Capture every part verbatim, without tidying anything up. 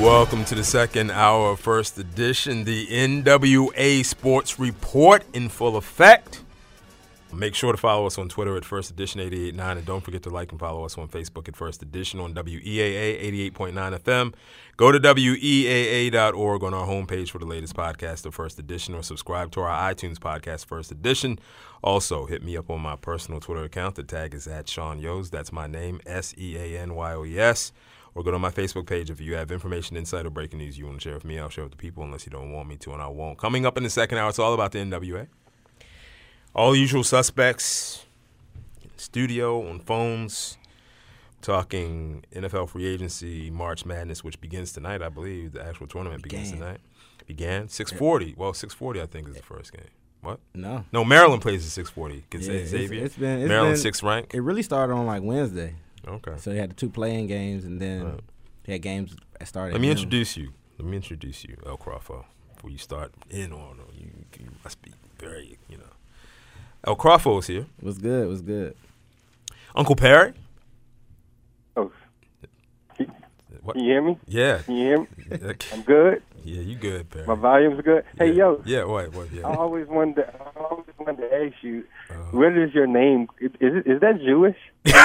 Welcome to the second hour of First Edition, the N W A Sports Report in full effect. Make sure to follow us on Twitter at First Edition eight eight nine, and don't forget to like and follow us on Facebook at First Edition on W E A A eighty-eight point nine F M. Go to W E A A dot org on our homepage for the latest podcast of First Edition, or subscribe to our iTunes podcast, First Edition. Also, hit me up on my personal Twitter account. The tag is at Sean Yos. That's my name, S E A N Y O E S. Or go to my Facebook page if you have information, insight, or breaking news you want to share with me. I'll share with the people unless you don't want me to, and I won't. Coming up in the second hour, it's all about the N W A. All the usual suspects in the studio, on phones, talking N F L free agency, March Madness, which begins tonight, I believe. The actual tournament Began. begins tonight. Began? six forty. Well, six forty, I think, is the first game. What? No. No, Maryland plays at six forty. Yeah, Xavier. It's, it's been, it's Maryland been, sixth rank. It really started on, like, Wednesday. Okay. So they had the two playing games, and then right. they had games that started. Let me noon. introduce you. Let me introduce you, El Crawford. Before you start in on it, you, you must be very, you know. El Crawford is here. It was good. It was good. Uncle Perry. Oh. What? Can you hear me? Yeah. Can you hear me? Okay. I'm good. Yeah, you good, Perry. My volume's good. Hey, yeah. yo. Yeah, what? What? Yeah. I always wanted to, I always wanted to ask you, uh, where is your name? Is it, is that Jewish?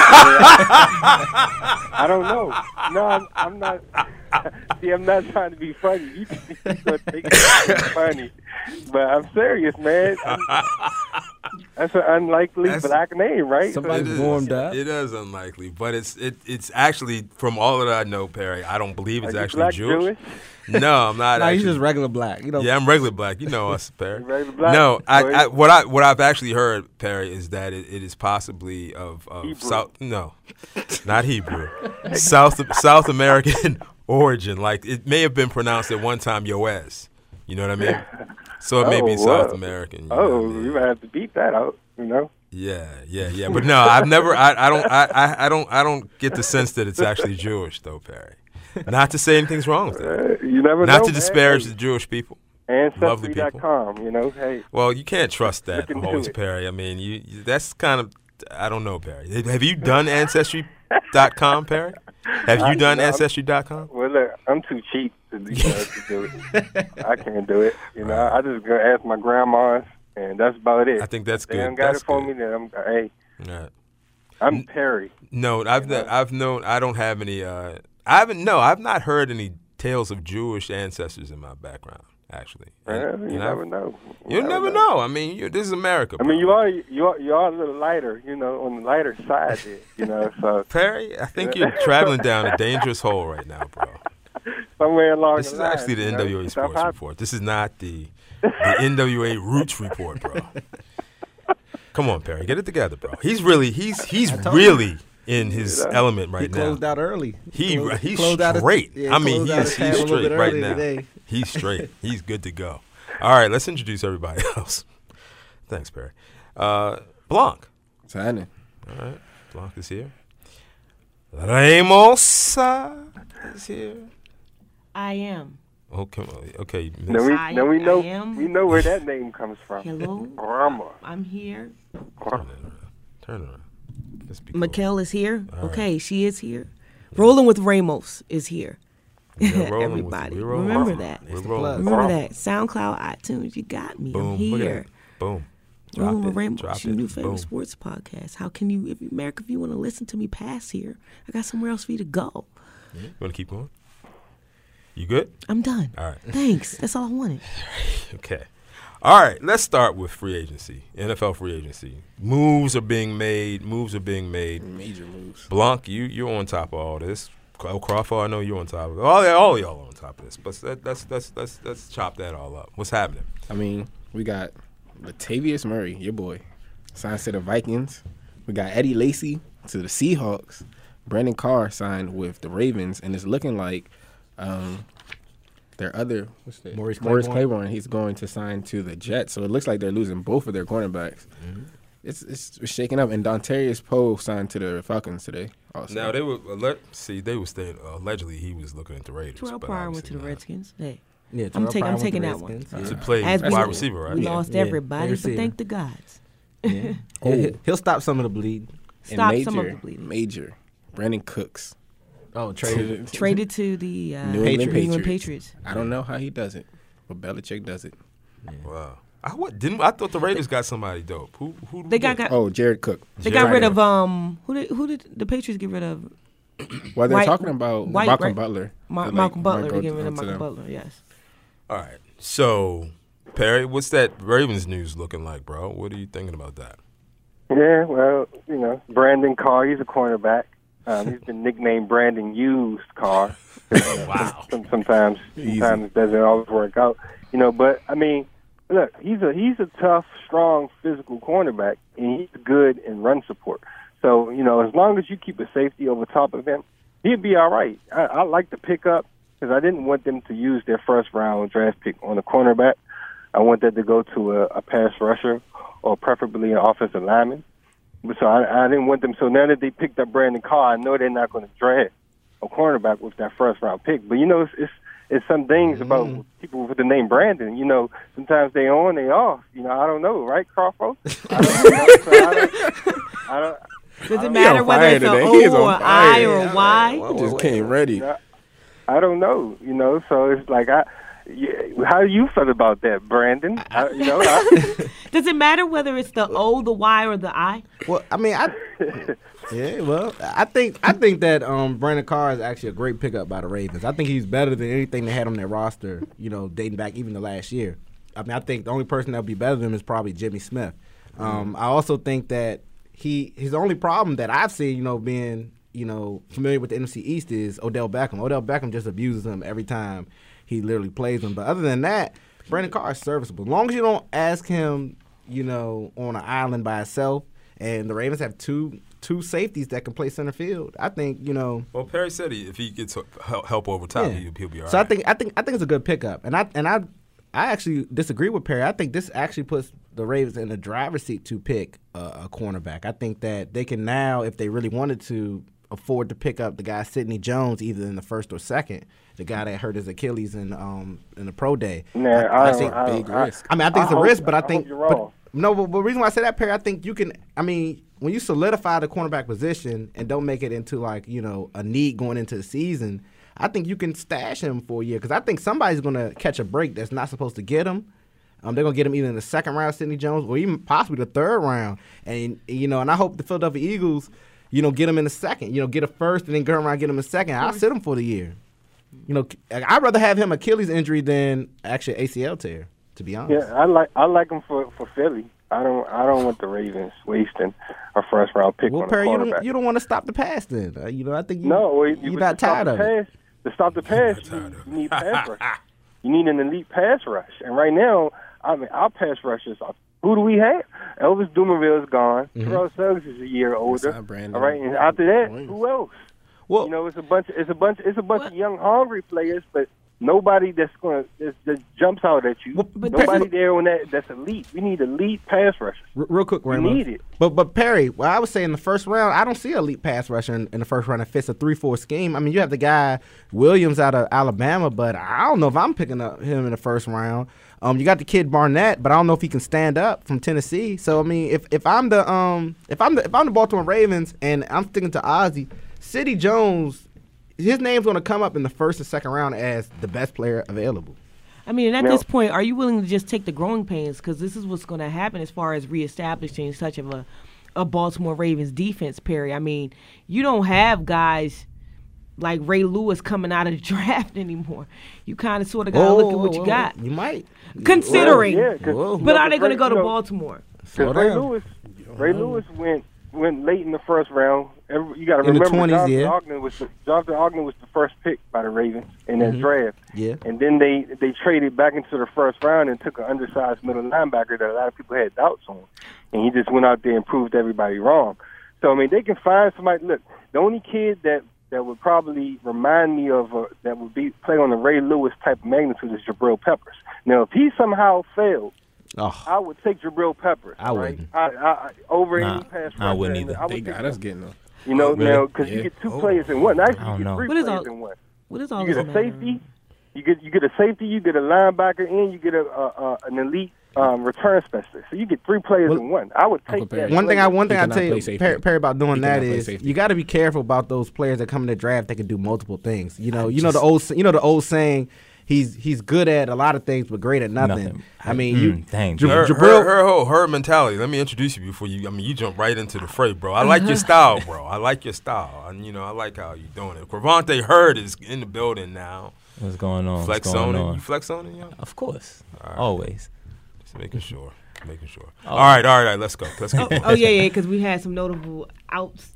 I don't know. No, I'm, I'm not. See, I'm not trying to be funny. You think it's funny, but I'm serious, man. I'm, that's an unlikely That's, black name, right? Somebody so warmed up. It is unlikely, but it's it, it's actually, from all that I know, Perry, I don't believe it's Are you actually black Jewish. Jewish? No, I'm not. No, actually. he's just regular black. You know. Yeah, I'm regular black. You know us, Perry. Regular black? No, I, So I what I what I've actually heard, Perry, is that it, it is possibly of, of Hebrew. South. No, not Hebrew. South South American origin. Like, it may have been pronounced at one time Yoez. You know what I mean? So it may be Oh, South wow. American. You know Oh, what I mean? you might have to beat that out, you know? Yeah, yeah, yeah. But no, I've never. I, I don't. I, I, I don't. I don't get the sense that it's actually Jewish, though, Perry. Not to say anything's wrong with that. Uh, you never Not know, to man. disparage Hey, the Jewish people. Lovely Ancestry dot com, you know? Hey, Well, you can't trust that, Look into always, it. Perry. I mean, you, you that's kind of. I don't know, Perry. Have you done Ancestry dot com, Perry? Have you I- done no, I'm- Ancestry dot com? well, look, I'm too cheap to, you know, to do it. I can't do it. You know, I just go ask my grandmas, and that's about it. I think that's They good. don't got That's it for good. me, then I'm, hey, Right. I'm Perry. No, I've You know? no, I've known. I don't have any. Uh, I haven't. No, I've not heard any tales of Jewish ancestors in my background. Actually, Well, And- you and never I've- know. You never know. I mean, you, this is America. I Bro. mean, you are you are you are a little lighter, you know, on the lighter side, there, you know. So Perry, I think you're traveling down a dangerous hole right now, bro. somewhere along This the is line, actually the you N know, W A I'm Sports hot- Report. This is not the the N W A Roots Report, bro. Come on, Perry, get it together, bro. He's really he's he's really in his element right he closed now. out early. He closed, he's closed out straight. A, yeah, I mean, closed out he's a tab he's a little straight bit right early now. today. He's straight. He's good to go. All right, let's introduce everybody else. Thanks, Perry. Uh, Blanc. What's happening? All right, Blanc is here. Ramos uh, is here. I am. Okay, okay. Miss- Now we, I- now we know I am. we know where that name comes from. Hello. Rama. I'm here. Turn it around. Turn it around. Let's be cool. Mikel is here. All right. Okay, she is here. Rolling with Ramos is here. We're rolling with- Everybody, we're rolling remember with- that. We're the rolling. plug. with- Remember that. SoundCloud, iTunes, you got me. Boom. I'm Look at here. that. Boom. Drop Rolling with it. Ramos, Drop your it. new favorite Boom. sports podcast. How can you, if America, if you want to listen to me past here, I got somewhere else for you to go. You want to keep going? You good? I'm done. All right. Thanks. That's all I wanted. Okay. All right. Let's start with free agency. N F L free agency. Moves are being made. Moves are being made. Major moves. Blanc, you you're on top of all this. El Crawford, I know you're on top of it. All, all of y'all are on top of this. But let, let's let's let's let's chop that all up. What's happening? I mean, we got Latavius Murray, your boy, signed to the Vikings. We got Eddie Lacy to the Seahawks. Brandon Carr signed with the Ravens, and it's looking like um, their other what's that? Maurice Maurice Claiborne. Claiborne. He's going to sign to the Jets. So it looks like they're losing both of their cornerbacks. Mm-hmm. It's, it's it's shaking up. And Dontarius Poe signed to the Falcons today. Also. Now they were alle- see they were saying allegedly he was looking at the Raiders. Terrell but Pryor went to obviously the not. Redskins. Hey, Yeah, I'm Terrell taking- Pryor I'm went taking to that one. Redskins. To Yeah. play As we wide know, receiver, right? we Yeah. lost Yeah, everybody, they but receiver. thank the gods. Yeah. Oh. He'll, he'll stop some of the bleed. And Stop major, some of the bleeding. Major. Brandon Cooks Oh, traded. Traded to the uh, New New England England Patriots. Patriots. I don't know how he does it, but Belichick does it. Wow. I what didn't I thought the Ravens got somebody dope. Who who They got, got Oh, Jared Cook. they got rid Jared. of um who did who did the Patriots get rid of? Well, they're White- talking about White, Malcolm right? Butler. Ma- They're like, Malcolm Butler. might They go get rid of to Malcolm them. Butler. Yes. All right. So, Perry, what's that Ravens news looking like, bro? What are you thinking about that? Yeah, well, you know, Brandon Carr, he's a cornerback. Um, he's been nicknamed Brandon Used Carr. Wow. Some, sometimes, sometimes it doesn't always work out, you know. But I mean, look, he's a he's a tough, strong, physical cornerback, and he's good in run support. So, you know, as long as you keep a safety over top of him, he'd be all right. I, I like the pickup because I didn't want them to use their first round draft pick on a cornerback. I want that to go to a, a pass rusher or preferably an offensive lineman. So I, I didn't want them. So now that they picked up Brandon Carr, I know they're not going to draft a cornerback with that first round pick. But you know, it's it's, it's some things about Mm. people with the name Brandon. You know, sometimes they on, they off. You know, I don't know, right, Crawford? I don't know. So I don't. I don't Does it on matter whether fire it's an today. He is O or on I fire. or a Y? I just came ready. I don't know, you know. So it's like, I, yeah, how do you feel about that, Brandon? I, you know, I, Does it matter whether it's the O, the Y, or the I? Well, I mean, I yeah. Well, I think I think that um, Brandon Carr is actually a great pickup by the Ravens. I think he's better than anything they had on their roster. You know, dating back even to last year. I mean, I think the only person that would be better than him is probably Jimmy Smith. Um, I also think that he his only problem that I've seen, you know, being you know familiar with the N F C East is Odell Beckham. Odell Beckham just abuses him every time he literally plays him. But other than that, Brandon Carr is serviceable. As long as you don't ask him, you know, on an island by himself, and the Ravens have two two safeties that can play center field. I think you know. Well, Perry said he, if he gets help, help over top, Yeah. he'll, he'll be all right. So I think I think I think it's a good pickup, and I and I I actually disagree with Perry. I think this actually puts the Ravens in the driver's seat to pick a, a cornerback. I think that they can now, if they really wanted to, afford to pick up the guy Sidney Jones either in the first or second, the guy that hurt his Achilles in um in the pro day. nah, I, I, I don't, think I, don't, big I, risk. I mean, I think it's a hope- risk, but I I hope think, you're but wrong. no, but, but the reason why I say that, Perry, I think you can. I mean, when you solidify the cornerback position and don't make it into like you know a need going into the season, I think you can stash him for a year because I think somebody's going to catch a break that's not supposed to get him. Um, they're gonna get him either in the second round, Sidney Jones, or even possibly the third round. And you know, and I hope the Philadelphia Eagles, you know, get him in the second. You know, get a first and then go around get him a second. I'll sit him for the year. You know, I'd rather have him Achilles injury than actually A C L tear. To be honest. Yeah, I like I like him for, for Philly. I don't I don't want the Ravens wasting a first round pick Well, on a Perry, you quarterback. don't you don't want to stop the pass then. Uh, you know, I think you no, well, you, you're but not to stop tired the of it. pass, To stop the pass, not you, tired of you need pass rush. You need an elite pass rush. And right now, I mean, our pass rushers are. Who do we have? Elvis Dumerville is gone. Mm-hmm. Terrell Suggs is a year older. not Brandon All right, and after that, Williams. who else? Well, You know, it's a bunch. It's a bunch. It's a bunch What? of young, hungry players, but nobody that's going to that jumps out at you. Well, but nobody Perry- there on that that's elite. We need elite pass rushers. R- real quick, We Ramos. need it. But but Perry, well, I would say in the first round, I don't see an elite pass rusher in, in the first round that fits a three four scheme. I mean, you have the guy Williams out of Alabama, but I don't know if I'm picking up him in the first round. Um, you got the kid Barnett, but I don't know if he can stand up from Tennessee. So I mean, if, if I'm the um if I'm the if I'm the Baltimore Ravens and I'm sticking to Ozzie, Sidney Jones, his name's going to come up in the first and second round as the best player available. I mean, and at No. this point, are you willing to just take the growing pains? Because this is what's going to happen as far as reestablishing such of a, a Baltimore Ravens defense, Perry. I mean, you don't have guys like Ray Lewis coming out of the draft anymore. You kind of sort of got to look at what you got. You might. Considering. Yeah, 'cause, Whoa. you But know, are they going to Ray- go to you know, Baltimore? Slow 'cause Ray down. Lewis, Ray Lewis went went late in the first round. Every, you got to In the remember, twenties, Jonathan yeah. Ogden was the, Jonathan Ogden was the first pick by the Ravens in that draft. Yeah. And then they they traded back into the first round and took an undersized middle linebacker that a lot of people had doubts on, and he just went out there and proved everybody wrong. So I mean, they can find somebody. Look, the only kid that that would probably remind me of uh, that would be play on the Ray Lewis type of magnitude is Jabril Peppers. Now, if he somehow failed, Oh, I would take Jabril Peppers. I right? wouldn't. I, I, I, over Nah, any pass I rusher, wouldn't and either. I would They take got him. us getting them. You know, Really? now because Yeah. you get two players in one. Actually, I don't you get know. three What is players all- in one. What is all You this get a matter? safety. You get you get a safety. You get a linebacker, and you get a, a, a an elite um, return specialist. So you get three players Well, in one. I would take Uncle that. Perry. One thing I one He thing I cannot tell play you, safety. Perry, Perry, about doing He that cannot play is safety. you got to be careful about those players that come in the draft that can do multiple things. You know, you know the old you know the old saying. He's he's good at a lot of things, but great at nothing. Nothing. I mean, Mm, you dang, J- Her, Jabril- her, her whole her mentality. Let me introduce you before you. I mean, you jump right into the fray, bro. I like your style, bro. I like your style, and you know, I like how you doing it. Cravante Hurd is in the building now. What's going on? Flex What's on going it. on? You flex on it, yo? Of course, All right. always. Just making sure. Making sure. Oh. All right, all right, let's go. Let's go. Oh yeah, yeah, because we had some notable outs.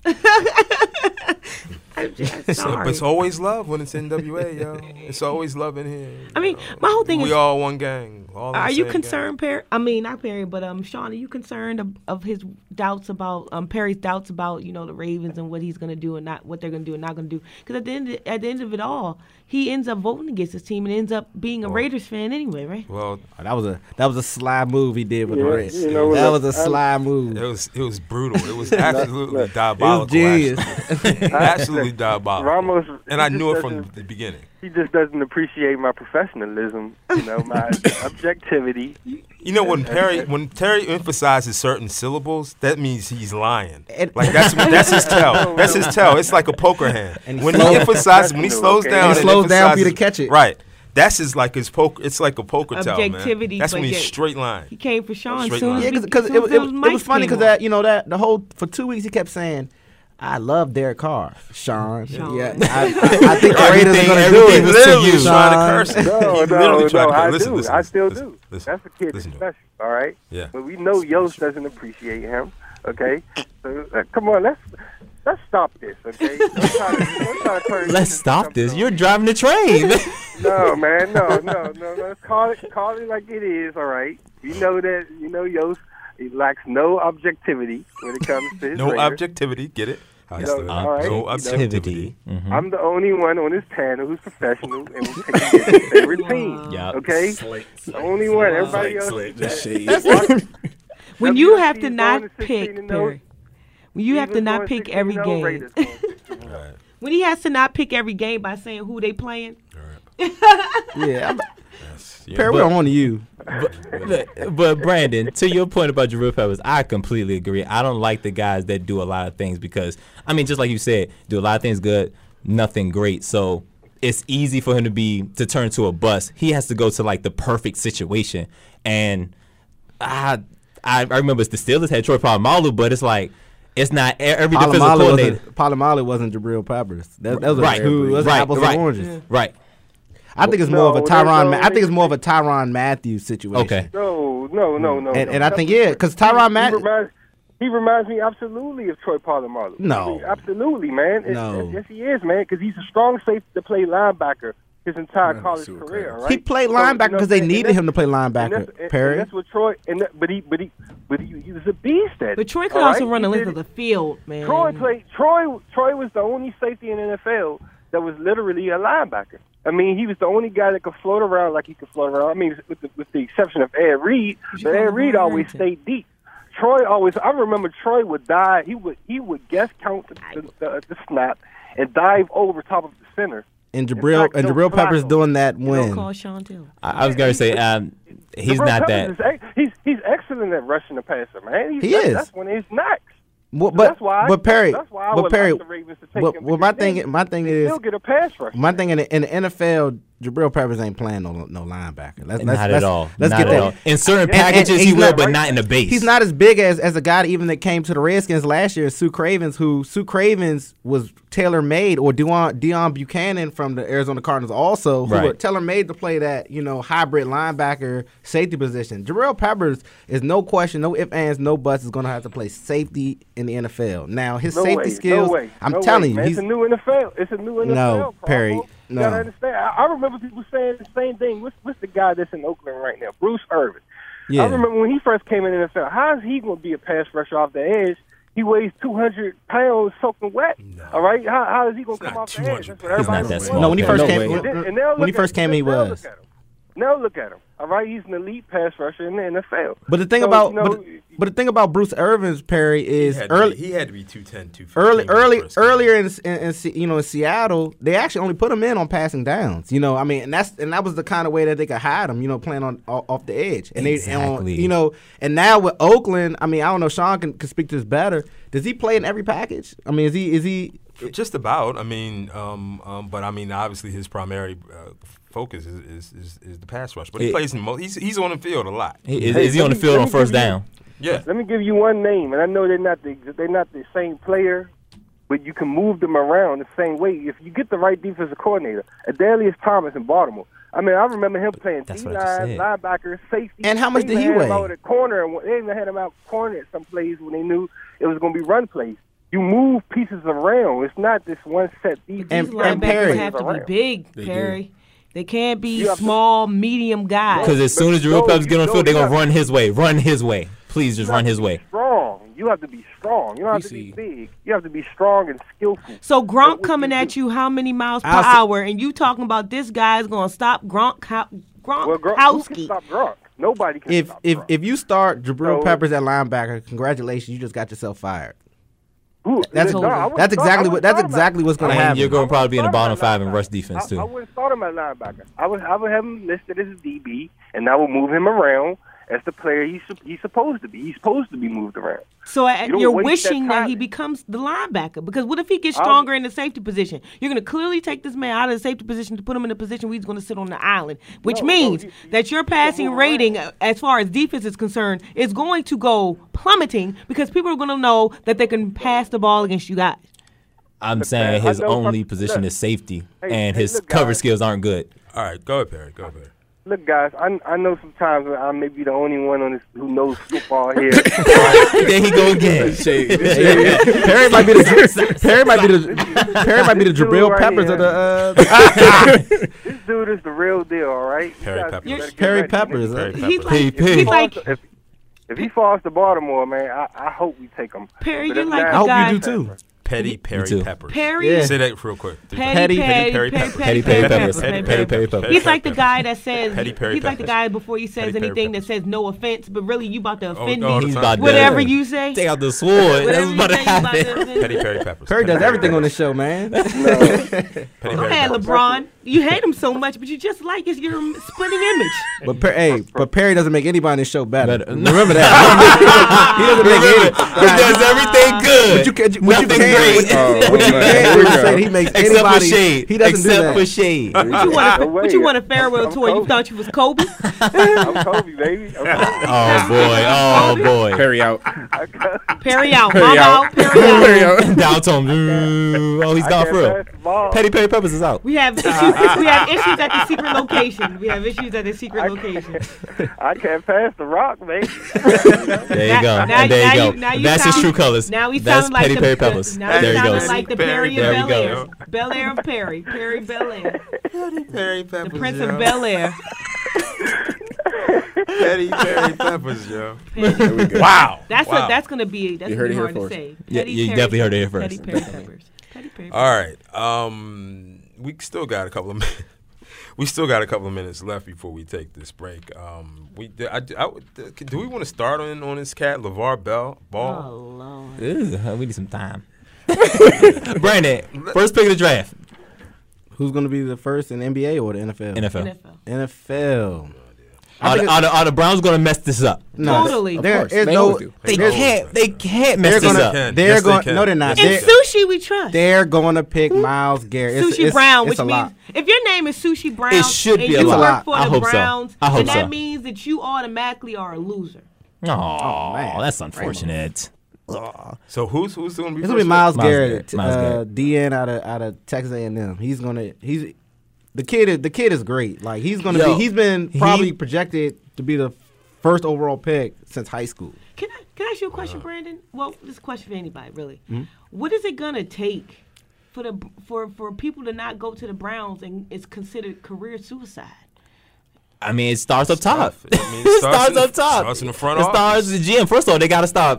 I'm just But sorry. it's always love when it's N W A, yo. It's always love in here. I mean, you know. my whole thing we is- all one gang. All in the Are you same concerned, Perry? I mean, not Perry, but um, Sean, are you concerned of, of his doubts about um Perry's doubts about you know the Ravens and what he's going to do and not what they're going to do and not going to do? Because at the end at the end of it all, he ends up voting against his team and ends up being a Well- Raiders fan anyway, right? Gang. Well, Oh, that was a that was a sly move he did with Yeah, the Reds. you know, that look, was a I'm- sly move. it was it was brutal. It was absolutely Look, diabolical. genius. actually. Absolutely diabolical. Ramos, and I he knew it just from doesn't- the beginning. He just doesn't appreciate my professionalism, you know, my objectivity. You know when Perry when Terry emphasizes certain syllables, that means he's lying. And- Like that's that's his tell. That's his tell. It's like a poker hand. And he when he slows- emphasizes, when he slows Okay. down, And he and slows down for you to emphasizes- catch it. Right. That's his like his poker. It's like a poker tell, man. Objectivity, That's when but he's yet- straight line. He came for Sean Straight soon line. as Yeah, we- because soon it, as it, it, those it mics was funny came because on. that you know that the whole for two weeks he kept saying, "I love Derek Carr, Sean." Sean. Yeah, I, I think the Raiders are going to do Everything it. was literally Sean. trying to curse him. No, He no, literally tried no, to I curse- listen, do. listen, I still listen, do. listen, That's a kid listen to him. special, all right? Yeah. But we know Yost doesn't appreciate him, okay? So, uh, come on, let's let's stop this, okay? Don't try to, don't try to turn Let's into stop something this. else. You're driving the train. No, man, no, no, no, no. Call it, call it like it is. All right. You know that. You know Yost. He lacks no objectivity when it comes to his No Raiders. objectivity. Get it? How you No, say it? all right. No objectivity. Mhm. I'm the only one on this panel who's professional and will take against his favorite team. Yup. Okay. Slick, The only one. Everybody slick, else. slick. Just shade. When you W F have C to is not going to sixteen pick and oh. Perry, when you have to Eagles not going pick sixteen every and oh, game, Raiders going sixteen and oh. All right. when he has to not pick every game by saying who they playing, All right. Yeah, I'm, Yes. Yeah. Perry, we're on to you. but, but Brandon, to your point about Jabril Peppers, I completely agree. I don't like the guys that do a lot of things because, I mean, just like you said, do a lot of things good, nothing great. So it's easy for him to be to turn to a bust. He has to go to like the perfect situation, and I I, I remember the Steelers had Troy Polamalu, but it's like it's not e- every defensive Polamalu coordinator. wasn't, Polamalu wasn't Jabril Peppers. That, that was Right, a two, those are right, apples right. and oranges. Right. I think it's No, more of a there's Tyron. no Ma- I think it's reason- more of a Tyron Matthews situation. Okay. No, no, no, no. And, no. and I think yeah, because Tyron he Matthews. reminds, he reminds me absolutely of Troy Polamalu. No. I mean, absolutely, man. It's, No. it's- yes, he is, man, because he's a strong safety to play linebacker his entire Man, college super career. crazy. Right? He played So, you know linebacker what because I'm they saying? needed And him to play and linebacker. that's, and, Perry. and that's what Troy. And that, but he, but he, but he, he was a beast at. but it, Troy could all also right? run the He length did of it. the field, man. Troy played. Troy. Troy was the only safety in the N F L that was literally a linebacker. I mean, he was the only guy that could float around like he could float around. I mean, with the, with the exception of Ed Reed, You but call Ed him Reed Brian always Harrington. stayed deep. Troy always. I remember Troy would dive. He would he would guess count the, the, the, the snap and dive over top of the center. And Jabril fact, and no Jabril Peppers Flacco. doing that You don't when call Sean Till. I, I was gonna say um, he's Jabril not Peppers that. Is, ex- he's he's excellent at rushing the passer, man. He's, He that's, is. That's one of his knocks. Well, So but that's why. but Perry, That's why I but would Perry, like the Ravens to take but, him. well, my because thing, then my thing they is, still get a pass rush. my thing in the, in the N F L, Jabril Peppers ain't playing no no linebacker. Let's, let's, Not let's, at all. Let's not get at that. all. In certain And- packages, and he he's will, not- but not in the base. He's not as big as as a guy even that came to the Redskins last year, Sue Cravens, who Sue Cravens was tailor made, or Dion Dion Buchanan from the Arizona Cardinals also, who Right. were tailor made to play that you know hybrid linebacker safety position. Jabril Peppers is no question, no ifs, ands, no buts, is going to have to play safety in the N F L. Now his No safety way, skills, no way, I'm no telling way, you, man. he's It's a new N F L. It's a new N F L. No, Perry, Bravo. no. You gotta understand. I, I remember people saying the same thing. What's what's the guy that's in Oakland right now? Bruce Irvin. yeah. I remember when he first came in the N F L. How is he going to be a pass rusher off the edge? He weighs two hundred pounds soaking wet. No. All right, how, how is he going to He's come not off the edge? two hundred That's what pounds. everybody He's not that was small. No, when he Okay, first no came, way. when, And then- and when they'll he look first at- came, he they'll look was. at him. Now look at him. All right, he's an elite pass rusher in the N F L. But the thing So, about you know, but, but the thing about Bruce Irvins, Perry, He is had, to early be, he had to be two ten, two fifteen. early early first game. earlier in, in, in Se- you know in Seattle, they actually only put him in on passing downs. You know, I mean, and that's and that was the kind of way that they could hide him. You know, playing on off, off the edge. And they and on, Exactly. you know, and now with Oakland, I mean, I don't know. Sean can, can speak to this better. Does he play in every package? I mean, is he is he? Just about. I mean, um, um, but I mean, obviously his primary uh, focus is, is, is, is the pass rush. But he It- plays in mo- he's he's on the field a lot. He- Is, Hey, is he on the let me- field let on me first give you- down? Yeah. Let me give you one name, and I know they're not the they're not the same player, but you can move them around the same way if you get the right defensive coordinator. Adalius Thomas in Baltimore. I mean, I remember him playing That's D what I just line, said. linebacker, safety. And how much They did he even had weigh? him out at corner, and they even had him out corner at some plays when they knew it was going to be run plays. You move pieces around. It's not this one set defense. And- These and linebackers Perry. have to be Around. big, They Perry. They can't be You have to- small, medium guys. Because as But soon as Jabril no, Peppers you get on the know field, they're you going to have- run his way. Run his way. Please just You run have his to be way. Strong. You have to be strong. You don't have You to be see- big. You have to be strong and skillful. So But Gronk what coming you at do- you how many miles per I'll say- hour, and you talking about this guy's going to stop Gronk? Well, Gronk, who can Gronkowski. stop Gronk? Nobody can If stop if Gronk. if you start Jabril So- Peppers at linebacker, congratulations, you just got yourself fired. Who- That's no, I wouldn't that's start- exactly I what wouldn't that's start him at- exactly what's going to And happen. you're going to probably be in the I wouldn't bottom five start in him rush at defense, I, too. I wouldn't start him at linebacker. I would I would have him listed as a D B, and I would move him around as the player he's sup- he's supposed to be. He's supposed to be moved around. So uh, You don't you're waste that wishing that, time. he becomes the linebacker, because what if he gets I'm- stronger in the safety position? You're going to clearly take this man out of the safety position to put him in a position where he's going to sit on the island, which No, no, means you- you- that your you can passing move rating, around. uh, as far as defense is concerned, is going to go plummeting because people are going to know that they can pass the ball against you guys. I'm saying I his know only from- position look. is safety, Hey, and hey, his look, cover guys. skills aren't good. All right, go ahead, Perry. Go ahead, Perry. Look, guys, I I know sometimes I may be the only one on this who knows football here. There he go again. Shade. Perry might be the Perry might be the Perry might be the Dude Jabril right Peppers here. of the. Uh, This dude is the real deal, all right? You Perry guys Peppers. better get Perry ready. Peppers. Perry uh, Peppers. He's P like, P. he's If, like if, if he falls to Baltimore, man, I, I hope we take him. Perry, But you're if like not- the I hope guy. you do too. Petty Perry too. Peppers. Perry, Yeah. Say that real quick. Three Petty, times. Petty, Petty, Petty, Perry Petty, Peppers. Petty, Perry Peppers, Peppers. Petty, Petty, Perry Peppers. He's like the guy that says Petty Perry he's like the Peppers. guy before he says Petty Perry anything that Peppers. says no offense, but really you about to Oh, offend oh, me. He's the about time. to Whatever you say. take out the sword. That's Whatever what's you about to say, you about to happen. offend Petty me. Perry Peppers. Perry does Petty everything Perry on this show, man. Petty Go Perry ahead, Peppers. LeBron. You hate him so much, but you just like his your splitting image. But Per- hey, but Perry doesn't make anybody on this show better. Better. Remember that. he doesn't make any. He does everything good. But you can, what you Nothing can't, great. Oh, what you man. can't Here really we go. say he makes Except for anybody. shade. He doesn't Except do that. for shade. What you want? No A, what way. you want a farewell I'm tour? You Kobe. thought you was Kobe? I'm Kobe, baby. I'm Kobe. Oh boy. Oh boy. Perry out. Perry out. Perry Mom out. out. Perry out. Perry out. Downtown. Oh, he's I gone can't for real. pass the ball. Petty Perry Peppers is out. We have issues. We have issues at the secret location. We have issues at the secret location. I can't pass the rock, baby. There you go. Now- And there now you you- go. now you That's his sound- true colors. Now we That's sound like Petty the, Perry the- Peppers. Now There we he sound goes. like the Perry, Perry there of we Bel go. Air. Bel Air of Perry. Perry Bel Air. Perry Peppers. The Prince yo. of Bel Air. Petty Perry Peppers, yo. There we go. Wow. That's wow. what. That's gonna be. That's You gonna heard be it here hard to first. say. Yeah, Petty you Perry definitely heard it here Peppers. first. Petty Perry Peppers. Petty Perry All right. Um, we still got a couple of minutes. We still got a couple of minutes left before we take this break. Um, we I, I, do we want to start on on this cat LeVar Bell Ball? Oh Lord. Ooh, we need some time. Brandon, first pick of the draft. Who's going to be the first in N B A or the N F L? N F L. N F L. N F L. Are the, are, the, are the Browns going to mess this up? No, Totally. There, course. there's They no. always do. They there's- can't. They can't mess They're this gonna. up. can. They're Yes, they going. can. No, they're not. In They're, sushi, we trust. they're going to pick Miles Garrett. It's, Sushi it's, Brown, it's which a means lot. if your name is Sushi Brown It should and be a you lot. work for I the hope so. Browns, I hope then that so. means that you automatically are a loser. Oh, man. that's unfortunate. Ugh. So who's who's going to be? It's gonna be first Miles, Miles Garrett, Garrett, Miles uh, Garrett. D N out of out of Texas A and M. He's gonna he's the kid is the kid is great. Like he's gonna Yo, be he's been he- probably projected to be the first overall pick since high school. Can I can I ask you a question, Brandon? Well, this is a question for anybody, really. Mm-hmm. What is it gonna take for the for for people to not go to the Browns and it's considered career suicide? I mean, it starts up top. Tough. I mean, it it starts starts in the- up top. starts in the front It office. starts the G M. First of all, they got to stop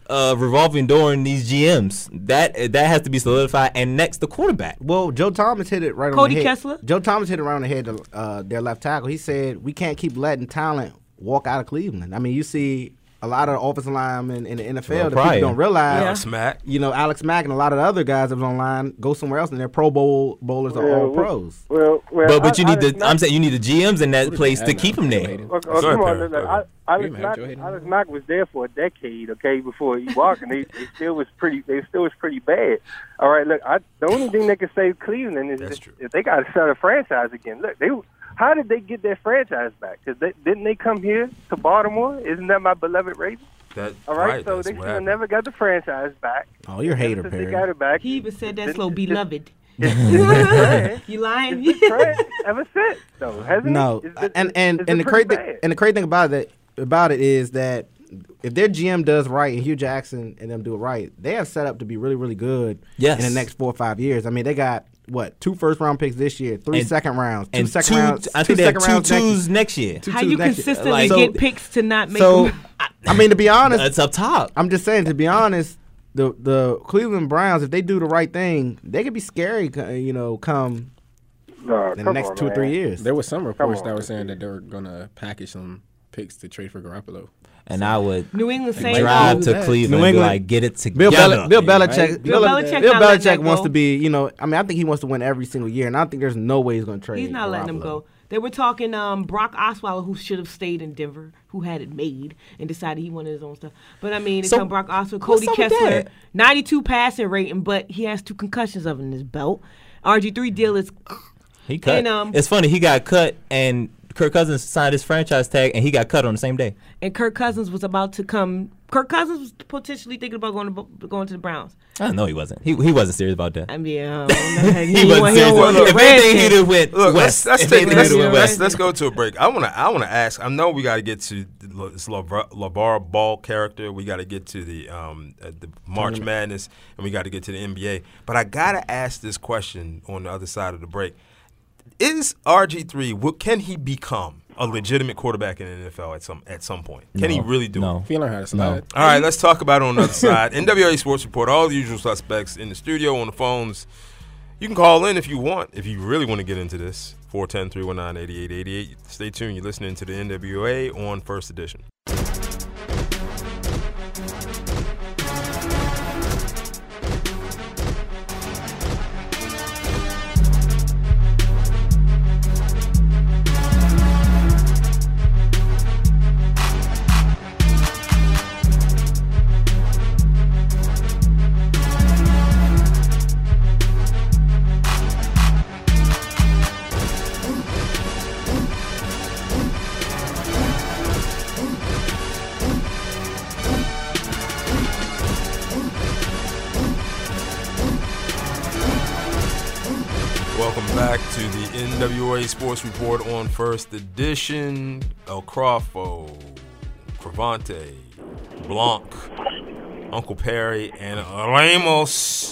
uh, revolving door in these G Ms. That that has to be solidified. And next, the quarterback. Well, Joe Thomas hit it right Cody on the head. Kessler? Joe Thomas hit it right on the head to uh, their left tackle. He said, we can't keep letting talent walk out of Cleveland. I mean, you see a lot of offensive linemen in the N F L Well, that Pryor. people don't realize. Yeah. Alex Mack. You know, Alex Mack and a lot of the other guys that was online go somewhere else, and they're Pro Bowl bowlers or Well, all well, pros. Well, well, But but you I- need I- the. I'm saying you need the G Ms in that place to have keep now? him Joe there. Hayden. Look, Go oh, ahead, come on, Perry, look, go look, ahead. I- Alex You have Mack, Joe Hayden. Alex Mack was there for a decade, okay, before he walked, and they, they still was pretty. They still was pretty bad. All right, look, I, the only thing that can save Cleveland is That's if, true. if they got to start a franchise again. Look, they how did they get their franchise back? Because they, didn't they come here to Baltimore? Isn't that my beloved Ravens? That, All right, right, so that's they what still happened. never got the franchise back. Oh, you're a hater, Since they Perry. got it back. He even said that It's- slow, it's- beloved. It's, it's been trash. You lying? It's been trash ever since, though, hasn't No, it? It's been- and and it's and been the crazy pretty thing, bad. and the crazy thing about it about it is that if their G M does right and Hugh Jackson and them do it right, they have set up to be really really good Yes. in the next four or five years. I mean, they got what two first round picks this year, three And- second rounds, two And second two, rounds, I two think they have second two rounds next- twos next year. two How twos you next year. consistently Like- get So- picks to not make So, them? I mean, to be honest, It's up top. I'm just saying, to be honest, the the Cleveland Browns, if they do the right thing, they could be scary. co- You know, come No, in the come next on, two or man. three years. There was some reports on, that were man. saying that they were gonna package some picks to trade for Garoppolo. And I would New England Saints. drive do to that. Cleveland New and be England- like, get it Bill, together. Bel- Bill Belichick. right? Bill, Bill Belichick Bill not letting Belichick that wants go. to be. You know, I mean, I think he wants to win every single year, and I don't think there's no way he's going to trade. He's not letting them Garoppolo. go. They were talking um, Brock Osweiler, who should have stayed in Denver, who had it made and decided he wanted his own stuff. But I mean, they So, talking Brock Osweiler, what's Cody up with Kessler, that? ninety-two passing rating, but he has two concussions of in his belt. R G three deal is He cut. And, um, it's funny. He got cut, and Kirk Cousins signed his franchise tag, and he got cut on the same day. and Kirk Cousins was about to come. Kirk Cousins was potentially thinking about going to going to the Browns. I know he wasn't. He he wasn't serious about that. I mean, um, he, He wasn't want- serious. don't want Look, the if anything, Redskins. he'd have went Look, west. let's let's If take anything, let's, he'd have went let's, west. let's go to a break. I wanna I wanna ask. I know we got to get to the- this LeVar LeVar Ball character. We got to get to the um uh, the March Madness, and we got to get to the N B A. But I gotta ask this question on the other side of the break: Is R G three? What can he become a legitimate quarterback in the N F L at some at some point? Can he No, really do no. it? If you learn how to slide, All right, let's talk about it on the other side. N W A Sports Report, all the usual suspects in the studio, on the phones. You can call in if you want, if you really want to get into this. four one zero, three one nine, eight eight eight eight. Stay tuned. You're listening to the N W A on First Edition. Welcome back to the N W A Sports Report on First Edition. El Crawfo, Cravante, Blanc, Uncle Perry, and Ramos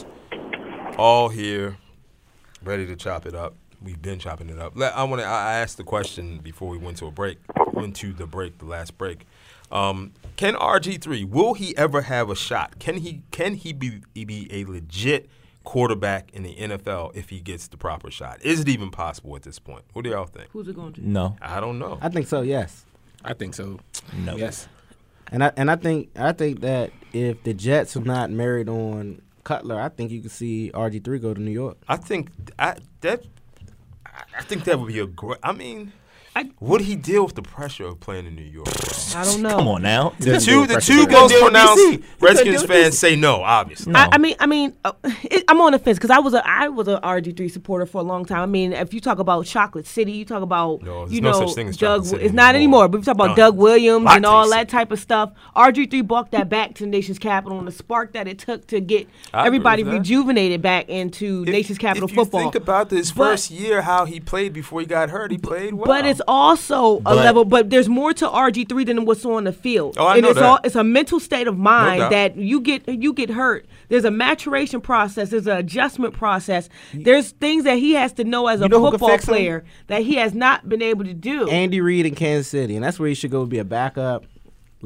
all here, ready to chop it up. We've been chopping it up. Let- I want to. I asked the question before we went to a break. Went to the break, the last break. Um, can R G three? Will he ever have a shot? Can he? Can he be be a legit quarterback in the N F L if he gets the proper shot? Is it even possible at this point? What do y'all think? Who's it going to? No, I don't know. I think so. Yes. I think so. no. Yes. And I and I think I think that if the Jets are not married on Cutler, I think you can see R G three go to New York. I think I that I- I think that would be a great. I mean, I- would he deal with the pressure of playing in New York? bro? I don't know. Come on now. The Doesn't two, do the pressure two there. most Couldn't do it with pronounced D C. Couldn't Redskins do it with fans D C. say no, obviously. No. I, I mean, I mean, uh, it, I'm on the fence because I was a I was a R G three supporter for a long time. I mean, if you talk about Chocolate City, you talk about No, there's you no know such thing as Doug. Chocolate City It's not anymore. anymore. But we talk about Done. Doug Williams Latte and all City. that type of stuff. R G three brought that back to the nation's capital and the spark that it took to get I agree everybody with that. rejuvenated back into If- nation's capital if football. you think about his But- first year, how he played before he got hurt, he played well. But it's also a But- level. But there's more to R G three than what's on the field. Oh, I and know it's that. all it's a mental state of mind doubt. that you get you get hurt. There's a maturation process. There's an adjustment process. There's things that he has to know as a You know who can football fix him? player that he has not been able to do. Andy Reid in Kansas City, and that's where he should go be a backup.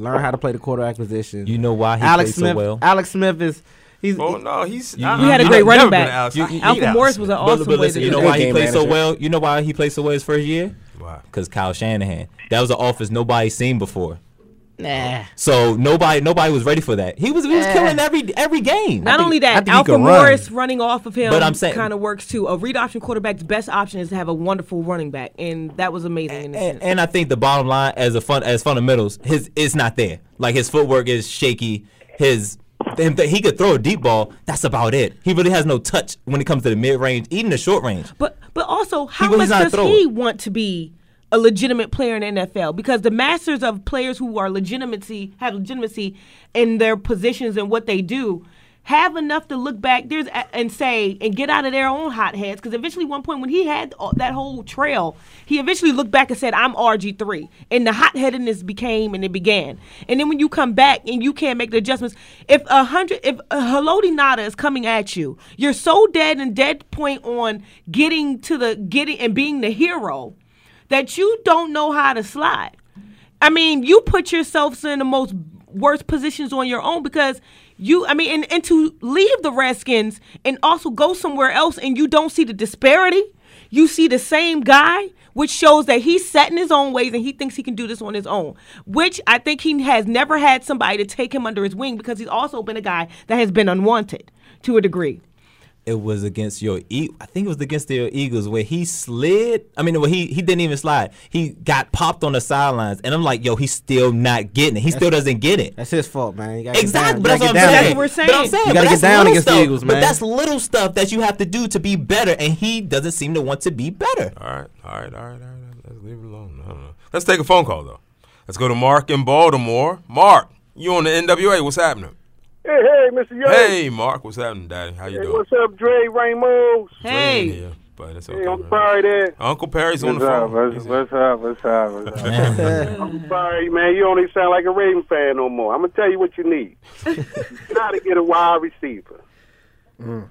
Learn how to play the quarterback position. You know why he Alex plays Smith, so well? Alex Smith is he's. Oh no, he's. You- I- you I- had a I've great never running been back. to Alex. You- I hate Alfred Alex Morris was an Smith. But, awesome but way listen, to you do know it. why he Game played so manager. well? You know why he played so well his first year? Why? Because Kyle Shanahan. That was an offense nobody's seen before. Nah. So nobody nobody was ready for that. He was he was Eh. killing every every game. Not think- only I that, think he Alfred can run. Morris running off of him But I'm saying- kind of works too. A read option quarterback's best option is to have a wonderful running back, and that was amazing in this And, sense. and I think the bottom line as a fun as fundamentals, his it's not there. Like his footwork is shaky. His him, he could throw a deep ball. That's about it. He really has no touch when it comes to the mid range, even the short range. But but also, how was much not a does thrower. he want to be a legitimate player in the N F L? Because the masters of players who are legitimacy have legitimacy in their positions and what they do have enough to look back there's and say and get out of their own hotheads. Because eventually, one point when he had that whole trail, he eventually looked back and said, "I'm R G three," and the hotheadedness became and it began. And then when you come back and you can't make the adjustments, if a hundred, if a Haloti Nada is coming at you, you're so dead and dead point on getting to the getting and being the hero that you don't know how to slide. I mean, you put yourselves in the most worst positions on your own because you, I mean, and, and to leave the Redskins and also go somewhere else and you don't see the disparity. You see the same guy, which shows that he's set in his own ways and he thinks he can do this on his own, which I think he has never had somebody to take him under his wing because he's also been a guy that has been unwanted to a degree. It was against your e- I think it was against the Eagles where he slid. I mean, well, he he didn't even slide. He got popped on the sidelines, and I'm like, yo, he's still not getting it. He still doesn't get it. That's his fault, man. You gotta Exactly, Get but down. that's You what I'm gotta saying. get That's what we're saying. But I'm saying, You but gotta that's get down little against the stuff. Eagles, But man. that's little stuff that you have to do to be better, and he doesn't seem to want to be better. All right, all right, all right, all right. Let's leave it alone. I don't know. Let's take a phone call though. Let's go to Mark in Baltimore. Mark, you on the N W A? What's happening? Hey, hey, Mister Young. Hey, Mark, what's happening, Daddy? How you Hey, doing? what's up, Dre Ramos? Hey. Yeah, but it's okay. Hey, I'm man. sorry that. Uncle Perry's on What's the up? phone. What's, He's- what's up? What's up? What's up? I'm sorry, man. You don't even sound like a Raven fan no more. I'm gonna tell you what you need. You gotta get a wide receiver. Well,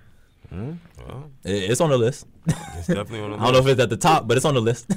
It- It's on the list. it's definitely on the I don't know list. if it's at the top, but it's on the list.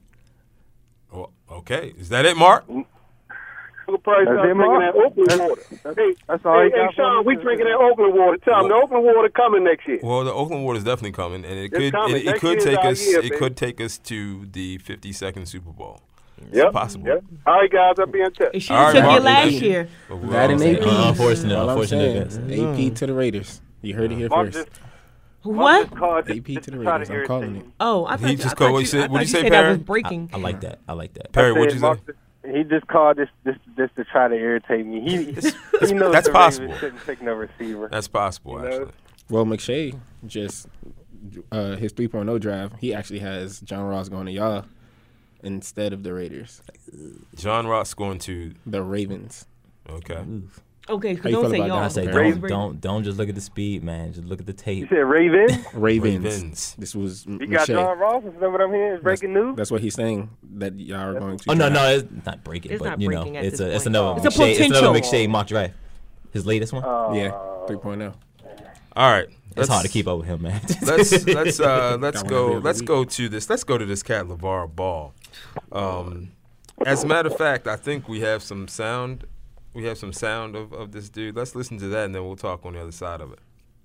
Well, okay, is that it, Mark? Uncle Perry That's start it, drinking Mark. that Oakland water. Hey, That's all hey, he hey, got for Sean, me. we drinking that Oakland water. Tell him the Oakland water coming next year. Well, the Oakland water is definitely coming, and it It's could coming. it, it Next could year's take our us year, it baby. could take us to the fifty-second Super Bowl. It's Yep. possible. Yep. All right, guys, I'll be in touch. It should All have right, took you Mark. last Thank year. But we're That all and saying- A P. Uh, unfortunate, All I'm unfortunate, saying, guys. A P to the Raiders. You heard it here Mark first. just, What? Mark just called A just- P just to the try Raiders. I'm calling irritate it. me. Oh, I thought He you, just I called- thought what you, you said- I what'd you thought say, said that Perry? was breaking. I like that. I like that. Perry, I what'd said you say? Mark just- He just called this this this to try to irritate me. He, he knows that's the possible. Ravens shouldn't take no receiver. That's possible, You know? actually. Well, McShay just uh, his three point oh drive. He actually has John Ross going to y'all instead of the Raiders, John Ross going to the Ravens. okay. Okay, How you don't feel say about y'all. that? I say Ravens. don't don't don't just look at the speed, man. Just look at the You tape. said Ravens? Ravens. Ravens. This was You got John McShay. Ross? Is that what I'm hearing? Is breaking news? That's what he's saying that y'all are going to. Oh no, draft. no, it's not breaking, It's but not you know, breaking at it's this a it's point. another It's a McShay, it's another potential. McShay mock draft. His latest one. Uh, Yeah, three point oh. All right. It's hard to keep up with him, man. let's let's uh, let's Got one every go other let's week. go to this let's go to this cat LeVar Ball. Um, as a matter of fact, I think we have some sound. We have some sound of, of this dude. Let's listen to that, and then we'll talk on the other side of it.